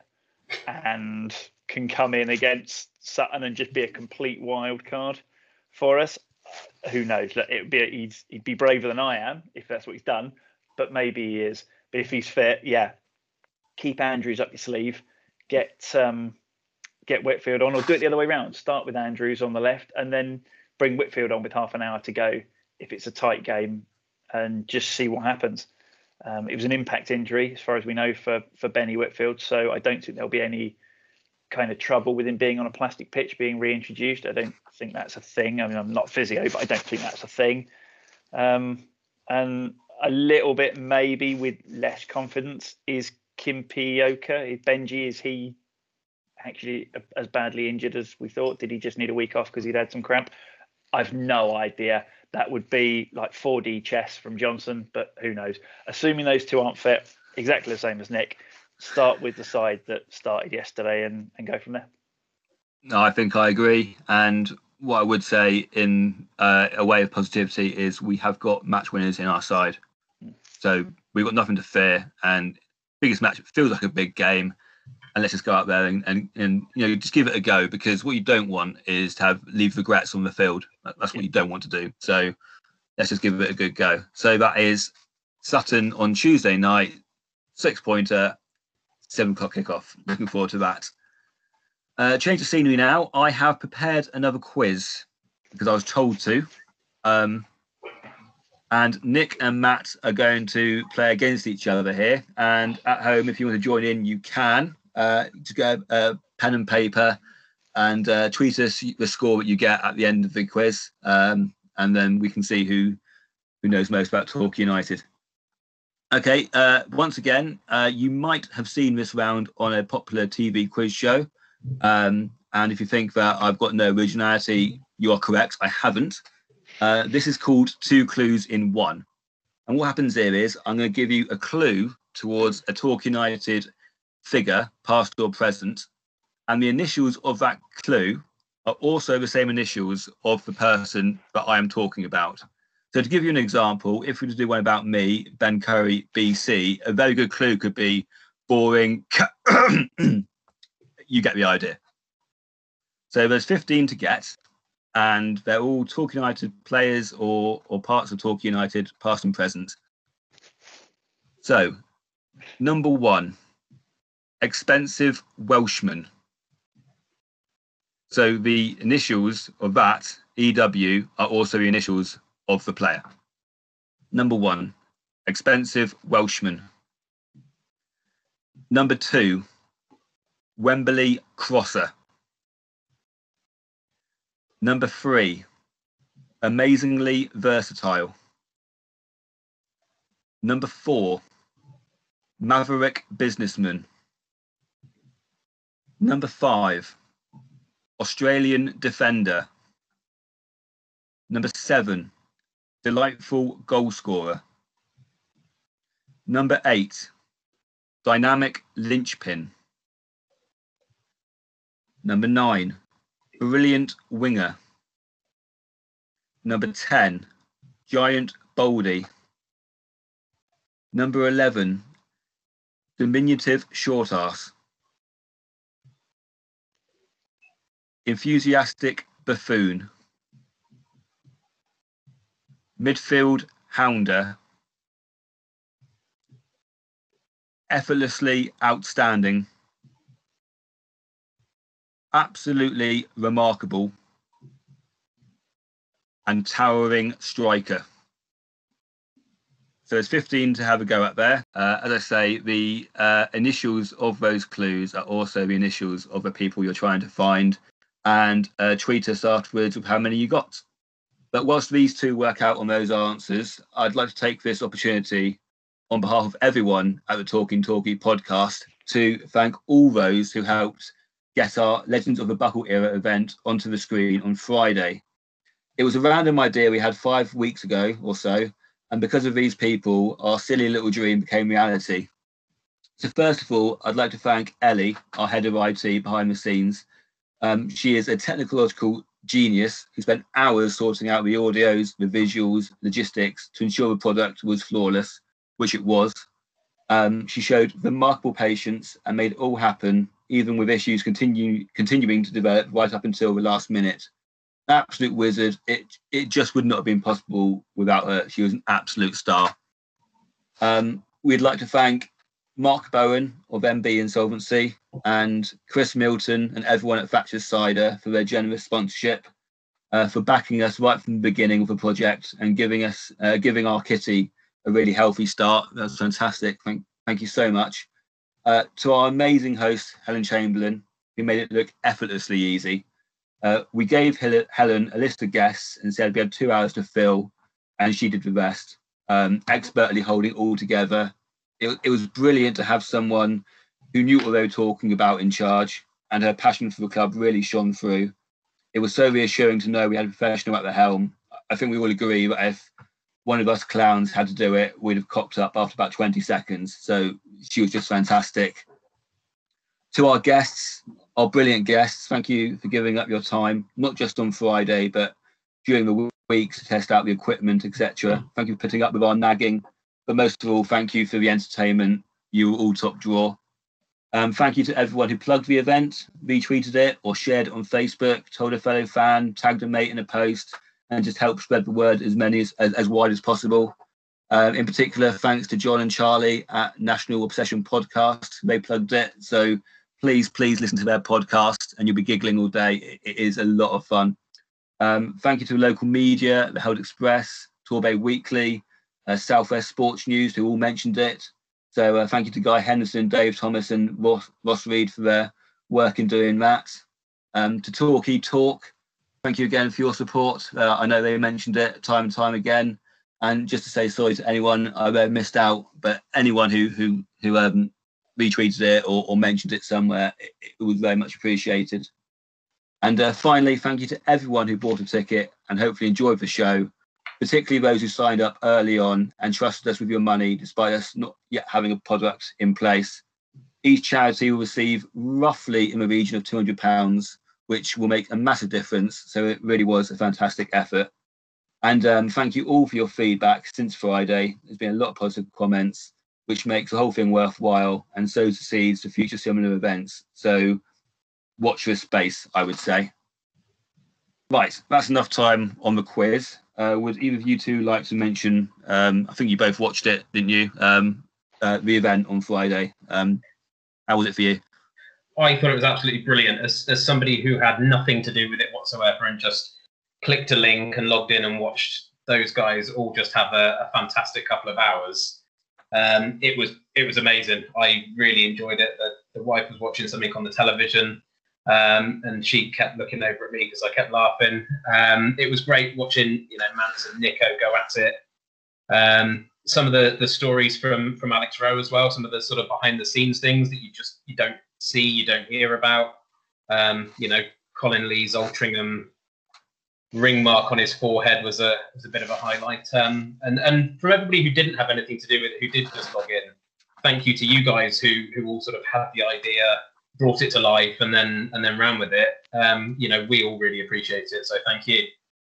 and can come in against Sutton and just be a complete wild card for us. Who knows? It would be he'd, he'd be braver than I am if that's what he's done, but maybe he is. But if he's fit, yeah, keep Andrews up your sleeve. Get um, get Whitfield on, or do it the other way around. Start with Andrews on the left, and then bring Whitfield on with half an hour to go if it's a tight game, and just see what happens. Um, it was an impact injury, as far as we know, for for Benny Whitfield. So I don't think there'll be any kind of trouble with him being on a plastic pitch, being reintroduced. I don't think that's a thing. I mean, I'm not physio, but I don't think that's a thing. Um, and a little bit maybe with less confidence is Kimpioka. Benji, is he actually as badly injured as we thought? Did he just need a week off because he'd had some cramp? I've no idea. That would be like four D chess from Johnson, but who knows? Assuming those two aren't fit, exactly the same as Nick, start with the side that started yesterday and, and go from there.
No, I think I agree. And what I would say in uh, a way of positivity is we have got match winners in our side. Mm. So we've got nothing to fear. And biggest match, it feels like a big game. And let's just go out there and, and, and you know, just give it a go, because what you don't want is to have leave regrets on the field. That's what you don't want to do. So let's just give it a good go. So that is Sutton on Tuesday night, six pointer, seven o'clock kickoff. Looking forward to that. Uh, change of scenery now. I have prepared another quiz because I was told to. Um, and Nick and Matt are going to play against each other here. And at home, if you want to join in, you can. Uh, just get a, a pen and paper and uh, tweet us the score that you get at the end of the quiz. Um, and then we can see who, who knows most about Torquay United. Okay, uh, once again, uh, you might have seen this round on a popular T V quiz show. Um, and if you think that I've got no originality, you are correct. I haven't. Uh, this is called Two Clues in One. And what happens here is I'm going to give you a clue towards a Torquay United figure, past or present. And the initials of that clue are also the same initials of the person that I am talking about. So to give you an example, if we were to do one about me, Ben Curry, B C, a very good clue could be boring. You get the idea. So there's fifteen to get, and they're all Torquay United players or or parts of Torquay United, past and present. So, number one, expensive Welshman. So the initials of that, E W, are also the initials of the player. Number one, expensive Welshman. Number two, Wembley crosser. Number three, amazingly versatile. Number four, maverick businessman. Number five, Australian defender. Number seven, delightful goal scorer. Number eight, dynamic linchpin. Number nine, brilliant winger. Number ten, giant Baldy. Number eleven, diminutive short arse. Enthusiastic buffoon. Midfield hounder. Effortlessly outstanding. Absolutely remarkable. And towering striker. So there's fifteen to have a go at there. Uh, as I say, the uh, initials of those clues are also the initials of the people you're trying to find, and uh, tweet us afterwards with how many you got. But whilst these two work out on those answers, I'd like to take this opportunity on behalf of everyone at the Talking Talkie podcast to thank all those who helped get our Legends of the Buckle Era event onto the screen on Friday. It was a random idea we had five weeks ago or so, and because of these people, our silly little dream became reality. So first of all, I'd like to thank Ellie, our head of I T behind the scenes. Um, she is a technological genius who spent hours sorting out the audios, the visuals, logistics to ensure the product was flawless, which it was. Um, she showed remarkable patience and made it all happen, even with issues continue, continuing to develop right up until the last minute. Absolute wizard. It it just would not have been possible without her. She was an absolute star. Um, we'd like to thank Mark Bowen of M B Insolvency and Chris Milton and everyone at Thatcher's Cider for their generous sponsorship, uh, for backing us right from the beginning of the project and giving us uh, giving our kitty a really healthy start. That's fantastic. Thank thank you so much. Uh, to our amazing host Helen Chamberlain, who made it look effortlessly easy. Uh, we gave Hel- Helen a list of guests and said we had two hours to fill, and she did the rest, um, expertly holding all together. It, it was brilliant to have someone who knew what they were talking about in charge, and her passion for the club really shone through. It was so reassuring to know we had a professional at the helm. I think we all agree that if one of us clowns had to do it, we'd have cocked up after about twenty seconds. So she was just fantastic. To our guests, our brilliant guests, thank you for giving up your time, not just on Friday, but during the weeks to test out the equipment, et cetera. Thank you for putting up with our nagging. But most of all, thank you for the entertainment. You were all top draw. Um, thank you to everyone who plugged the event, retweeted it, or shared it on Facebook, told a fellow fan, tagged a mate in a post, and just helped spread the word as many as, as, as wide as possible. Uh, in particular, thanks to John and Charlie at National Obsession Podcast. They plugged it. So please, please listen to their podcast and you'll be giggling all day. It, it is a lot of fun. Um, thank you to local media, the Herald Express, Torbay Weekly, uh, Southwest Sports News, who all mentioned it. So uh, thank you to Guy Henderson, Dave Thomas and Ross, Ross Reed for their work in doing that. Um, to Talkie Talk, thank you again for your support. Uh, I know they mentioned it time and time again. And just to say sorry to anyone I may have missed out, but anyone who who who um, retweeted it or, or mentioned it somewhere, it, it was very much appreciated. And uh, finally, thank you to everyone who bought a ticket and hopefully enjoyed the show, particularly those who signed up early on and trusted us with your money despite us not yet having a product in place. Each charity will receive roughly in the region of two hundred pounds, which will make a massive difference. So it really was a fantastic effort. And um, thank you all for your feedback since Friday. There's been a lot of positive comments, which makes the whole thing worthwhile and sows the seeds for future similar events. So watch this space, I would say. Right, that's enough time on the quiz. Uh, would either of you two like to mention, um, I think you both watched it, didn't you? Um, uh, the event on Friday. Um, how was it for you?
I thought it was absolutely brilliant. As, as somebody who had nothing to do with it whatsoever and just clicked a link and logged in and watched those guys all just have a, a fantastic couple of hours. Um, it was it was amazing. I really enjoyed it. The, the wife was watching something on the television. Um, and she kept looking over at me because I kept laughing. Um, it was great watching, you know, Mance and Nico go at it. Um, some of the, the stories from from Alex Rowe as well, some of the sort of behind the scenes things that you just you don't see, you don't hear about. Um, you know, Colin Lee's Altrincham ring mark on his forehead was a was a bit of a highlight. Um, and and from everybody who didn't have anything to do with it, who did just log in, thank you to you guys who who all sort of had the idea, brought it to life, and then and then ran with it. Um, you know, we all really appreciate it. So thank you.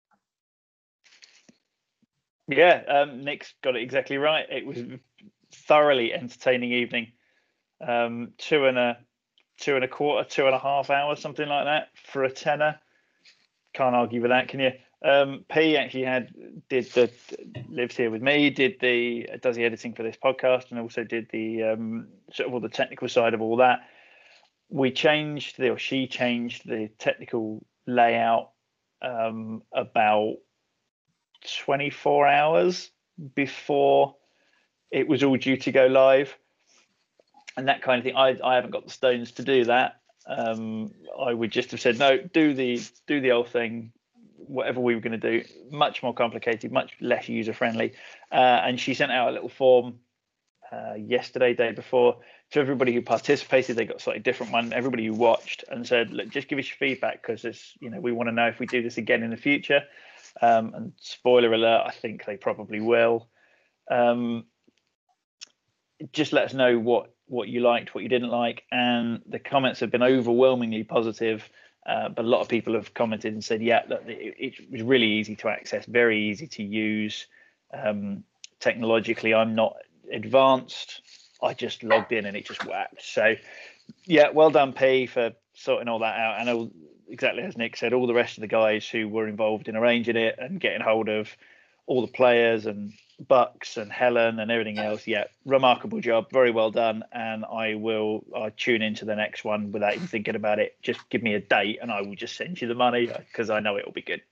Yeah, um, Nick's got it exactly right. It was thoroughly entertaining evening. Um, two and a two and a quarter, two and a half hours, something like that, for a tenner. Can't argue with that, can you? Um, P actually had did the lives here with me, did the does the editing for this podcast, and also did the um, sort of all the technical side of all that. We changed the, or she changed the technical layout um, about twenty-four hours before it was all due to go live, and that kind of thing. I, I haven't got the stones to do that. Um, I would just have said no, do the do the old thing, whatever we were going to do. Much more complicated, much less user friendly. Uh, and she sent out a little form uh, yesterday, day before, to everybody who participated. They got a slightly different one. Everybody who watched, and said, look, just give us your feedback, because it's, you know, we want to know if we do this again in the future. Um, and spoiler alert, I think they probably will. Um, just let us know what what you liked, what you didn't like, and the comments have been overwhelmingly positive. Uh, but a lot of people have commented and said, yeah, look, it, it was really easy to access, very easy to use. Um, technologically, I'm not advanced. I just logged in and it just worked. So, yeah, well done, P, for sorting all that out. And all, exactly as Nick said, all the rest of the guys who were involved in arranging it and getting hold of all the players and Bucks and Helen and everything else. Yeah, remarkable job. Very well done. And I will uh, tune into the next one without even thinking about it. Just give me a date and I will just send you the money, because I know it will be good.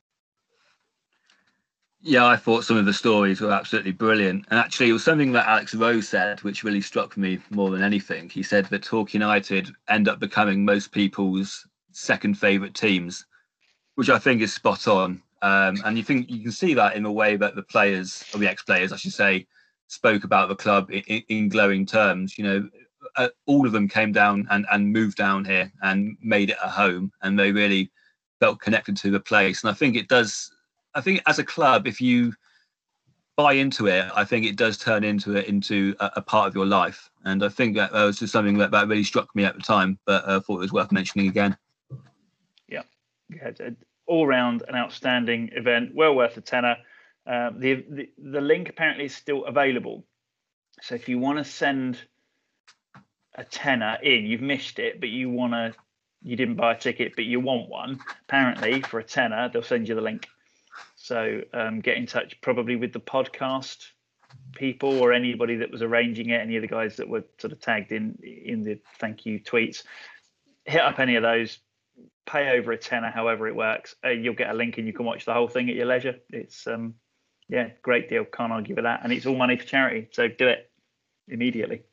Yeah, I thought some of the stories were absolutely brilliant. And actually, it was something that Alex Rowe said, which really struck me more than anything. He said that Torquay United end up becoming most people's second favourite teams, which I think is spot on. Um, and you think you can see that in the way that the players, or the ex-players, I should say, spoke about the club in, in glowing terms. You know, uh, all of them came down and, and moved down here and made it a home, and they really felt connected to the place. And I think it does. I think as a club, if you buy into it, I think it does turn into it into a, a part of your life. And I think that uh, was just something that, that really struck me at the time, but I uh, thought it was worth mentioning again.
Yeah, yeah. All round an outstanding event, well worth a tenner. Uh, the, the the link apparently is still available, so if you want to send a tenner in, you've missed it, but you want to, you didn't buy a ticket, but you want one. Apparently, for a tenner, they'll send you the link. So um, get in touch, probably with the podcast people or anybody that was arranging it, any of the guys that were sort of tagged in in the thank you tweets. Hit up any of those. Pay over a tenner, however it works. Uh, you'll get a link and you can watch the whole thing at your leisure. It's um, yeah, great deal. Can't argue with that. And it's all money for charity, so do it immediately.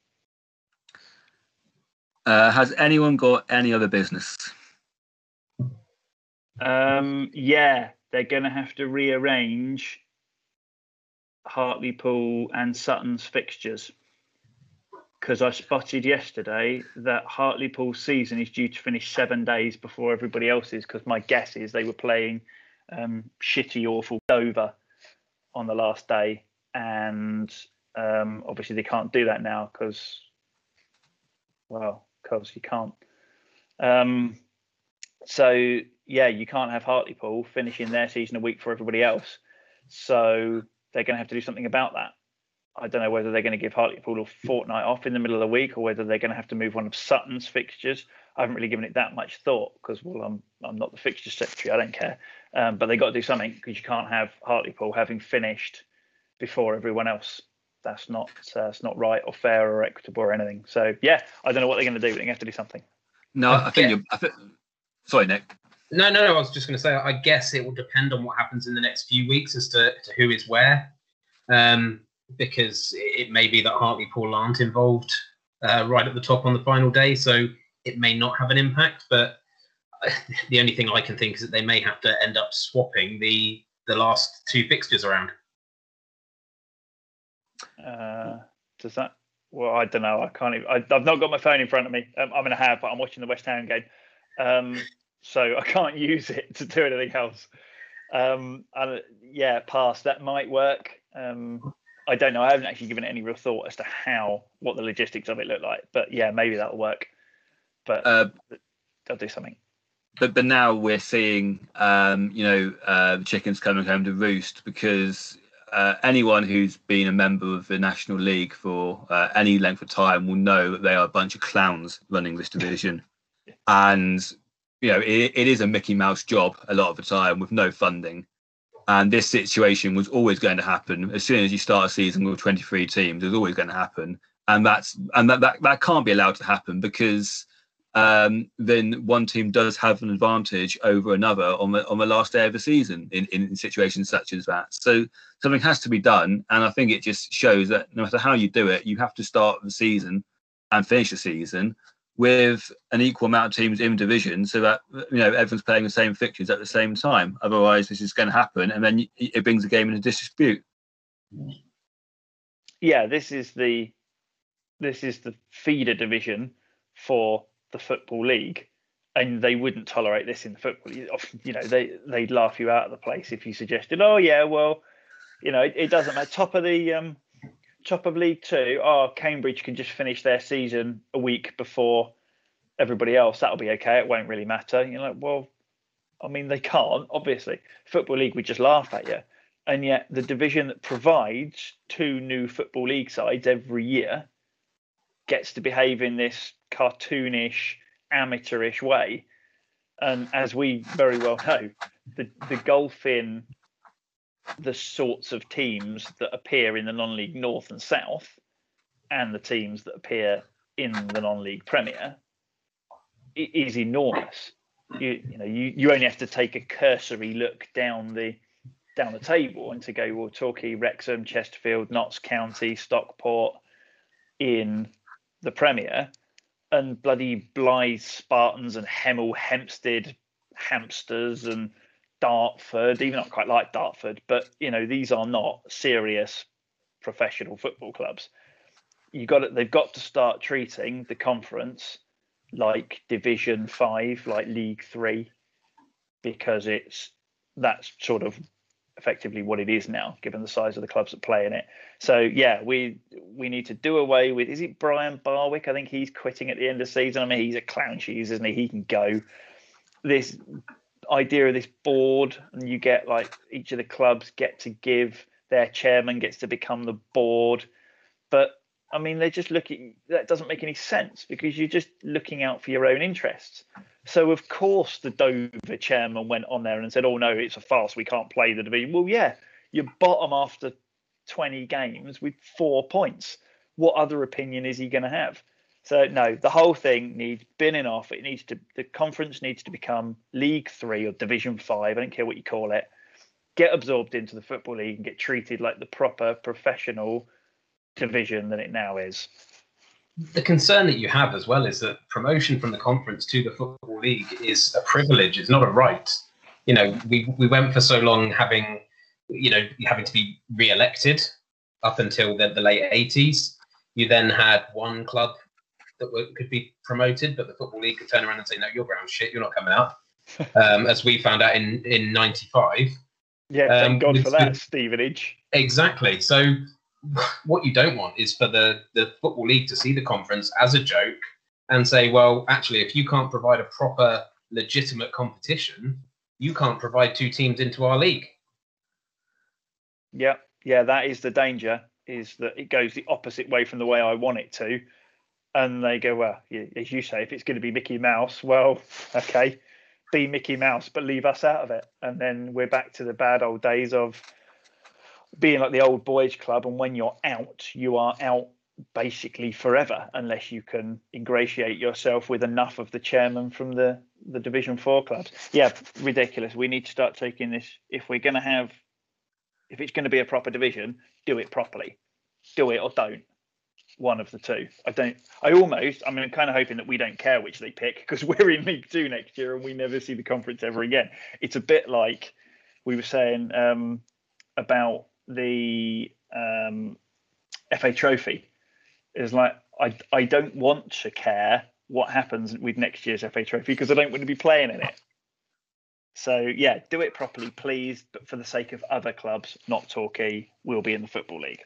Uh, has anyone got any other business?
Um, yeah, they're going to have to rearrange Hartlepool and Sutton's fixtures, because I spotted yesterday that Hartlepool's season is due to finish seven days before everybody else's, because my guess is they were playing um, shitty, awful Dover on the last day. And um, obviously they can't do that now because, well, because you can't. Um, so, yeah, you can't have Hartlepool finishing their season a week for everybody else. So they're going to have to do something about that. I don't know whether they're going to give Hartlepool a fortnight off in the middle of the week, or whether they're going to have to move one of Sutton's fixtures. I haven't really given it that much thought because, well, I'm I'm not the fixture secretary. I don't care. Um, but they got to do something, because you can't have Hartlepool having finished before everyone else. That's not uh, that's not right or fair or equitable or anything. So yeah, I don't know what they're going to do, but they have to do something.
No, I think you're. I think, sorry, Nick.
No, no, no. I was just going to say, I guess it will depend on what happens in the next few weeks as to, to who is where. Um, because it may be that Hartlepool aren't involved uh, right at the top on the final day. So it may not have an impact. But the only thing I can think is that they may have to end up swapping the the last two fixtures around.
Uh, does that? Well, I don't know. I can't. Even, I, I've not got my phone in front of me. Um, I'm going to have, but I'm watching the West Ham game, um, so I can't use it to do anything else. Um, and, yeah, pass. That might work. Um, I don't know. I haven't actually given it any real thought as to how, what the logistics of it look like. But yeah, maybe that'll work. But
Uh,
they'll do something.
But but now we're seeing, um, you know, uh, the chickens coming home to roost, because uh, anyone who's been a member of the National League for uh, any length of time will know that they are a bunch of clowns running this division. Yeah. And, you know, it, it is a Mickey Mouse job a lot of the time with no funding. And this situation was always going to happen. As soon as you start a season with twenty-three teams, it's always going to happen. And that's and that, that, that can't be allowed to happen, because um, then one team does have an advantage over another on the on the last day of the season in, in situations such as that. So something has to be done, and I think it just shows that no matter how you do it, you have to start the season and finish the season with an equal amount of teams in the division, so that, you know, everyone's playing the same fixtures at the same time. Otherwise, this is going to happen, and then it brings the game into dispute.
Yeah, this is the this is the feeder division for the Football League, and they wouldn't tolerate this in the Football League. You know, they they'd laugh you out of the place if you suggested, oh yeah, well, you know, it, it doesn't matter. Top of the um, top of League Two, oh, Cambridge can just finish their season a week before everybody else. That'll be okay. It won't really matter. You're like, well, I mean, they can't, obviously. Football League would just laugh at you. And yet the division that provides two new Football League sides every year gets to behave in this cartoonish, amateurish way. And as we very well know, the, the gulf in the sorts of teams that appear in the non-league North and South and the teams that appear in the non-league Premier is enormous. You you know you, you only have to take a cursory look down the down the table and to go, well, Torquay, Wrexham, Chesterfield, Notts County, Stockport in the Premier, and bloody Blythe Spartans and Hemel Hempstead Hamsters and Dartford, even not quite like Dartford, but you know, these are not serious professional football clubs. You got it, they've got to start treating the conference like Division Five, like League Three, because it's that's sort of effectively what it is now, given the size of the clubs that play in it. So yeah, we we need to do away with. Is it Brian Barwick? I think he's quitting at the end of the season. I mean, he's a clown cheese, isn't he? He can go. This idea of this board, and you get like each of the clubs get to give their chairman gets to become the board, but I mean, they're just looking, that doesn't make any sense because you're just looking out for your own interests. So, of course, the Dover chairman went on there and said, oh, no, it's a farce. We can't play the division. Well, yeah, you're bottom after twenty games with four points. What other opinion is he going to have? So, no, the whole thing needs binning off. It needs to, the conference needs to become League Three or Division Five. I don't care what you call it. Get absorbed into the Football League and get treated like the proper professional division that it now is.
The concern that you have as well is that promotion from the conference to the Football League is a privilege. It's not a right. You know, we we went for so long having, you know, having to be re-elected up until the, the late eighties. You then had one club that were, could be promoted, but the Football League could turn around and say, no, you're ground shit, you're not coming out. Um, as we found out in, in ninety-five.
Yeah, thank
um,
God
with,
for that,
with,
Stevenage.
Exactly. So what you don't want is for the, the Football League to see the conference as a joke and say, well, actually, if you can't provide a proper, legitimate competition, you can't provide two teams into our league.
Yeah, yeah, that is the danger, is that it goes the opposite way from the way I want it to. And they go, well, as you say, if it's going to be Mickey Mouse, well, okay, be Mickey Mouse, but leave us out of it. And then we're back to the bad old days of being like the old boys club, and when you're out, you are out basically forever, unless you can ingratiate yourself with enough of the chairman from the, the Division Four clubs. Yeah, ridiculous. We need to start taking this. If we're going to have, if it's going to be a proper division, do it properly. Do it or don't. one of the two. I don't. I almost. I mean, I'm kind of hoping that we don't care which they pick because we're in League Two next year and we never see the conference ever again. It's a bit like we were saying um, about the um, F A Trophy. It's like I I don't want to care what happens with next year's F A Trophy because I don't want to be playing in it. So yeah, do it properly, please. But for the sake of other clubs, not Torquay, we'll be in the Football League.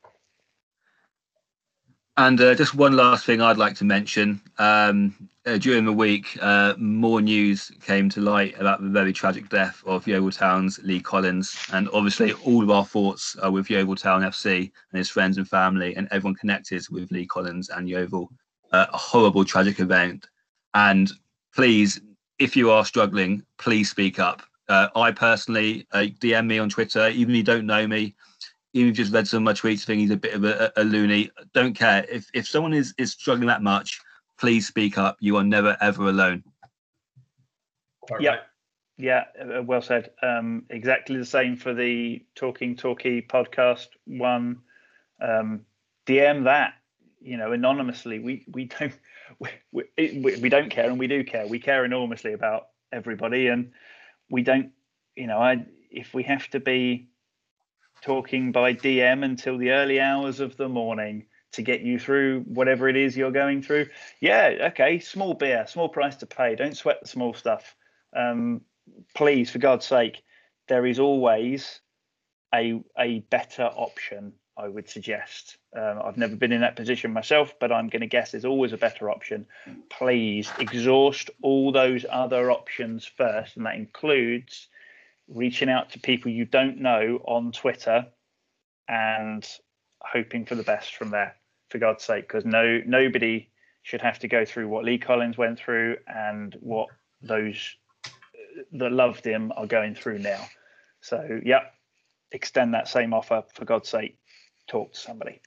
And uh, just one last thing I'd like to mention. Um, uh, during the week, uh, more news came to light about the very tragic death of Yeovil Town's Lee Collins. And obviously, all of our thoughts are with Yeovil Town F C and his friends and family and everyone connected with Lee Collins and Yeovil. Uh, a horrible, tragic event. And please, if you are struggling, please speak up. Uh, I personally, uh, D M me on Twitter, even if you don't know me. Even if you just read some of my tweets, think he's a bit of a, a loony. Don't care. If if someone is, is struggling that much, please speak up. You are never, ever alone.
Yeah, right. yeah, uh, well said. Um, exactly the same for the Talking Torquay podcast one. Um, D M that, you know, anonymously. We we don't we, we, we don't care, and we do care. We care enormously about everybody, and we don't. You know, I if we have to be talking by D M until the early hours of the morning to get you through whatever it is you're going through. Yeah, okay, small beer, small price to pay. Don't sweat the small stuff. Um, please, for God's sake, there is always a a better option, I would suggest. Um, I've never been in that position myself, but I'm going to guess there's always a better option. Please exhaust all those other options first, and that includes reaching out to people you don't know on Twitter and hoping for the best from there, for God's sake, because no nobody should have to go through what Lee Collins went through and what those that loved him are going through now. So, yeah, extend that same offer, for God's sake, talk to somebody.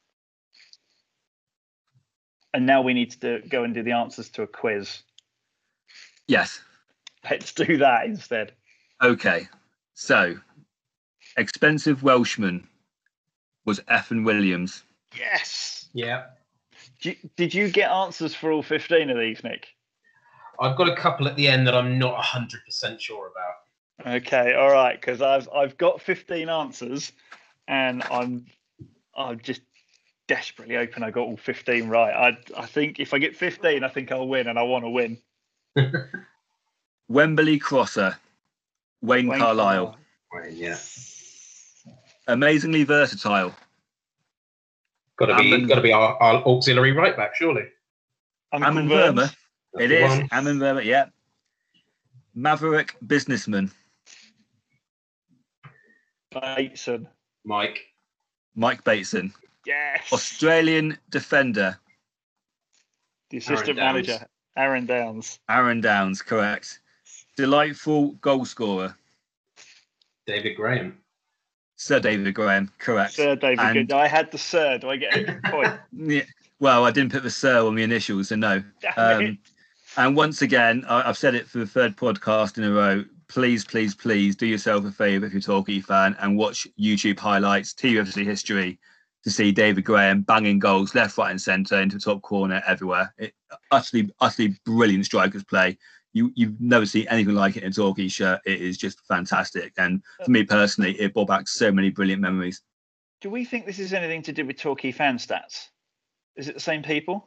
And now we need to do, go and do the answers to a quiz.
Yes.
Let's do that instead.
Okay, so expensive Welshman was Effin Williams.
Yes.
Yeah.
Did you, did you get answers for all fifteen of these, Nick?
I've got a couple at the end that I'm not one hundred percent sure about.
Okay, all right, because I've I've got fifteen answers, and I'm I'm just desperately hoping I got all fifteen right. I I think if I get fifteen, I think I'll win, and I want to win.
Wembley crosser. Wayne,
Wayne
Carlisle.
Wayne, yeah.
Amazingly versatile.
Got to be, got to be our, our auxiliary right back, surely.
Ammon Verma. It is. Ammon Verma, yeah. Maverick businessman.
Bateson.
Mike.
Mike Bateson.
Yes.
Australian defender.
The assistant Aaron manager, Downs. Aaron Downs.
Aaron Downs, correct. Delightful goal scorer.
David Graham.
Sir David Graham, correct.
Sir David Graham. I had the Sir. Do I get a point?
Yeah. Well, I didn't put the Sir on the initials, so no. Um, and once again, I, I've said it for the third podcast in a row. Please, please, please do yourself a favour if you're a Torquay fan and watch YouTube highlights, T U F C history, to see David Graham banging goals left, right, and centre into the top corner everywhere. It, utterly, utterly brilliant strikers play. You, you've never seen anything like it in a Torquay shirt. It is just fantastic. And for me personally, it brought back so many brilliant memories.
Do we think this is anything to do with Torquay fan stats? Is it the same people?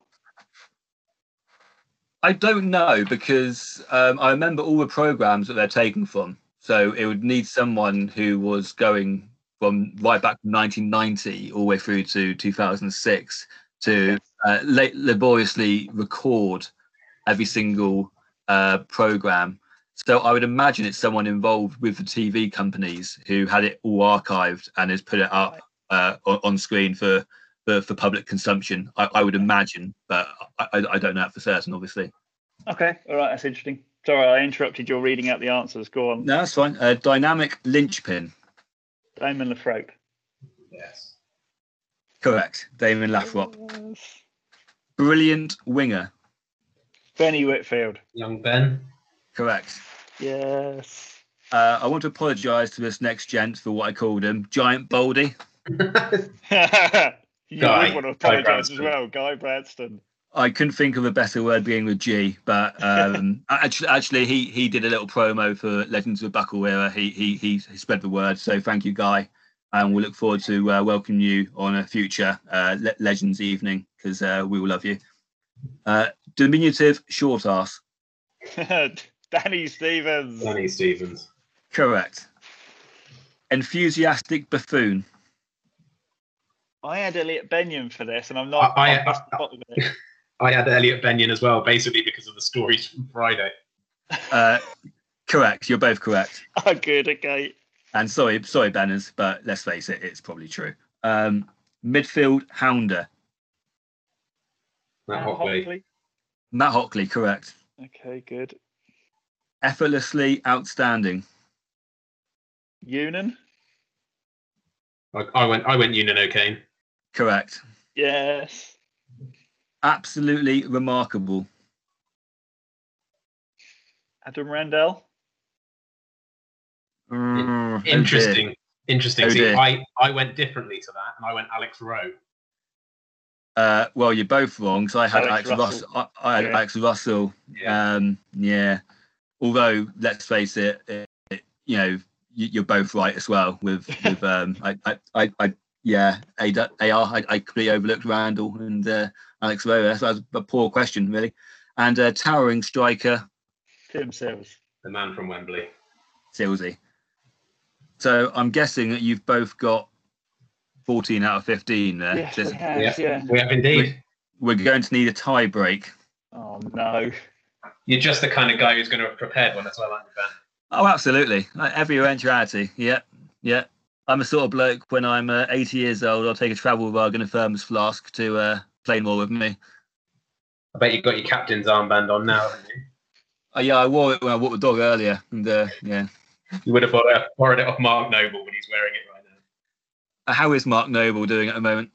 I don't know, because um, I remember all the programmes that they're taken from. So it would need someone who was going from right back from nineteen ninety all the way through to two thousand six to uh, laboriously record every single uh, programme. So I would imagine it's someone involved with the T V companies who had it all archived and has put it up uh, on, on screen for, for, for public consumption. I, I would imagine, but I, I don't know that for certain, obviously.
Okay, all right, that's interesting. Sorry, I interrupted your reading out the answers. Go on.
No, that's fine. Uh, dynamic linchpin.
Damon Lafrope.
Yes.
Correct. Damon Lathrop.
Yes.
Brilliant winger.
Benny Whitfield.
Young Ben.
Correct.
Yes.
Uh, I want to apologise to this next gent for what I called him. Giant Baldy.
You You
Guy,
would want to
Guy
apologise as
Branston.
well, Guy Branston.
I couldn't think of a better word being with G, but um, actually, actually, he he did a little promo for Legends of Bucklewera. He he he he spread the word. So thank you, Guy, and we'll look forward to uh, welcoming you on a future uh, Le- Legends evening because uh, we will love you. Uh, diminutive short ass.
Danny Stevens.
Danny Stevens.
Correct. Enthusiastic buffoon.
I had Elliot Benyon for this, and I'm not.
I- I-
I'm not spotted it.
I had Elliot Benyon as well, basically because of the stories from Friday.
Uh, correct. You're both correct.
Oh, good. Okay.
And sorry, sorry, banners, but let's face it, it's probably true. Um, midfield hounder.
Matt
Matt
Hockley.
Hockley.
Matt Hockley, correct.
Okay, good.
Effortlessly outstanding.
Unan.
I, I went. I went Unan O'Kane.
Correct.
Yes.
Absolutely remarkable.
Adam Randell.
Mm, oh dear.
Interesting. Interesting.
Oh
See,
dear.
I, I went differently to that, and I went Alex Rowe.
Uh, well, you're both wrong. So I had
Alex
Alex Russell.
Russell.
I, I had
Yeah.
Alex Russell.
Yeah.
Um, yeah. Although, let's face it, it, it you know, you, you're both right as well. With with um, I, I, I, I yeah, A R. I, I completely overlooked Randall and uh, Alex Rowe. That was a poor question, really. And uh, towering striker,
Tim Sills.
The man from Wembley.
Silsey. So I'm guessing that you've both got fourteen out of fifteen there.
Yes,
Just-
we have.
Yeah.
Yeah.
We have indeed.
we're going to need a tie break.
Oh no.
You're just the kind of guy who's going to have prepared one as well, aren't you, Ben?
Oh, absolutely. Like every eventuality. Yeah, yeah. I'm a sort of bloke when I'm uh, eighty years old, I'll take a travel rug and a thermos flask to uh, play more with me.
I bet you've got your captain's armband on now, haven't you?
Oh, yeah, I wore it when I walked the dog earlier. And uh, yeah.
You would have borrowed, borrowed it off Mark Noble when he's wearing it right now.
Uh, How is Mark Noble doing at the moment?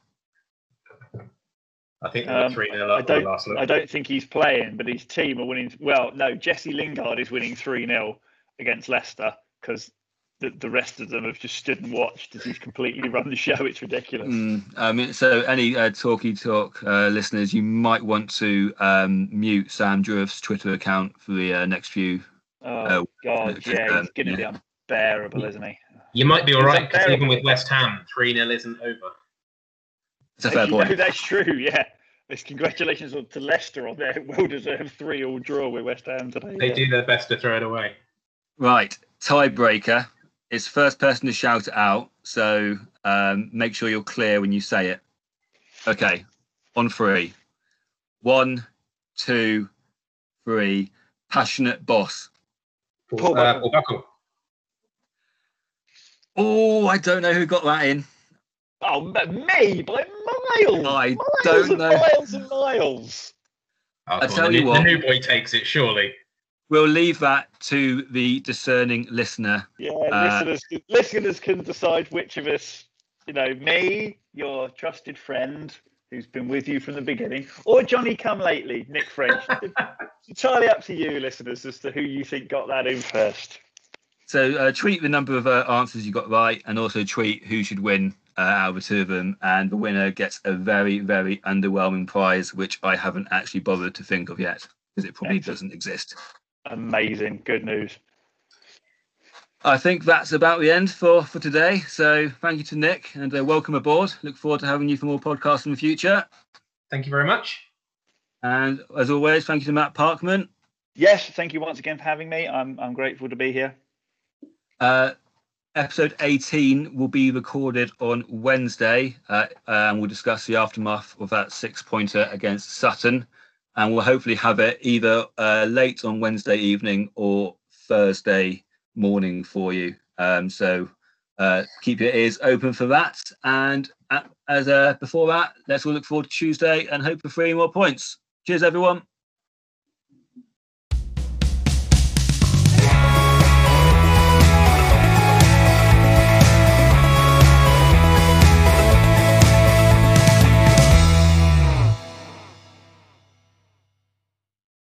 I think they were
Um,
three nil
I
up on the
don't.
last look.
I don't think he's playing, but his team are winning. Well, no, Jesse Lingard is winning three nil against Leicester because the, the rest of them have just stood and watched as he's completely run the show. It's ridiculous.
Mm, I mean, so any uh, Talky Talk uh, listeners, you might want to um, mute Sam Drew's Twitter account for the uh, next few.
Oh,
Oh,
God,
it's,
yeah,
um,
he's going to
yeah.
be unbearable, isn't he?
You might be all
It's
right because even
unbearable.
with West Ham, three nil isn't over.
It's a fair
You know,
point.
that's true. Yeah. It's congratulations on- to Leicester on their well-deserved three-all draw with West Ham today.
They
yeah.
do their best to throw it away.
Right, tiebreaker. It's first person to shout it out, so um, make sure you're clear when you say it. Okay, on three. One, two, three. Passionate boss.
Paul
uh,
Buckle.
Paul Buckle.
Oh, I don't know who got that in.
Oh, but me by miles.
I
miles
don't
and
know.
Miles and miles.
Oh,
I
come on,
tell
the,
you
new-
what.
the new boy takes it, surely.
We'll leave that to the discerning listener.
Yeah,
Uh,
listeners, listeners can decide which of us, you know, me, your trusted friend who's been with you from the beginning, or Johnny Come Lately, Nick French. It's entirely up to you, listeners, as to who you think got that in first.
So uh, tweet the number of uh, answers you got right, and also tweet who should win uh, out of the two of them. And the winner gets a very, very underwhelming prize, which I haven't actually bothered to think of yet because it probably
Excellent.
doesn't exist.
Amazing. Good news.
I think that's about the end for, for today. So thank you to Nick and uh, welcome aboard. Look forward to having you for more podcasts in the future.
Thank you very much.
And as always, thank you to Matt Parkman.
Yes, thank you once again for having me. I'm I'm grateful to be here.
Uh, episode eighteen will be recorded on Wednesday, uh, and we'll discuss the aftermath of that six-pointer against Sutton. And we'll hopefully have it either uh, late on Wednesday evening or Thursday morning for you. Um, so uh, keep your ears open for that. And uh, as uh, before that, let's all look forward to Tuesday and hope for three more points. Cheers, everyone.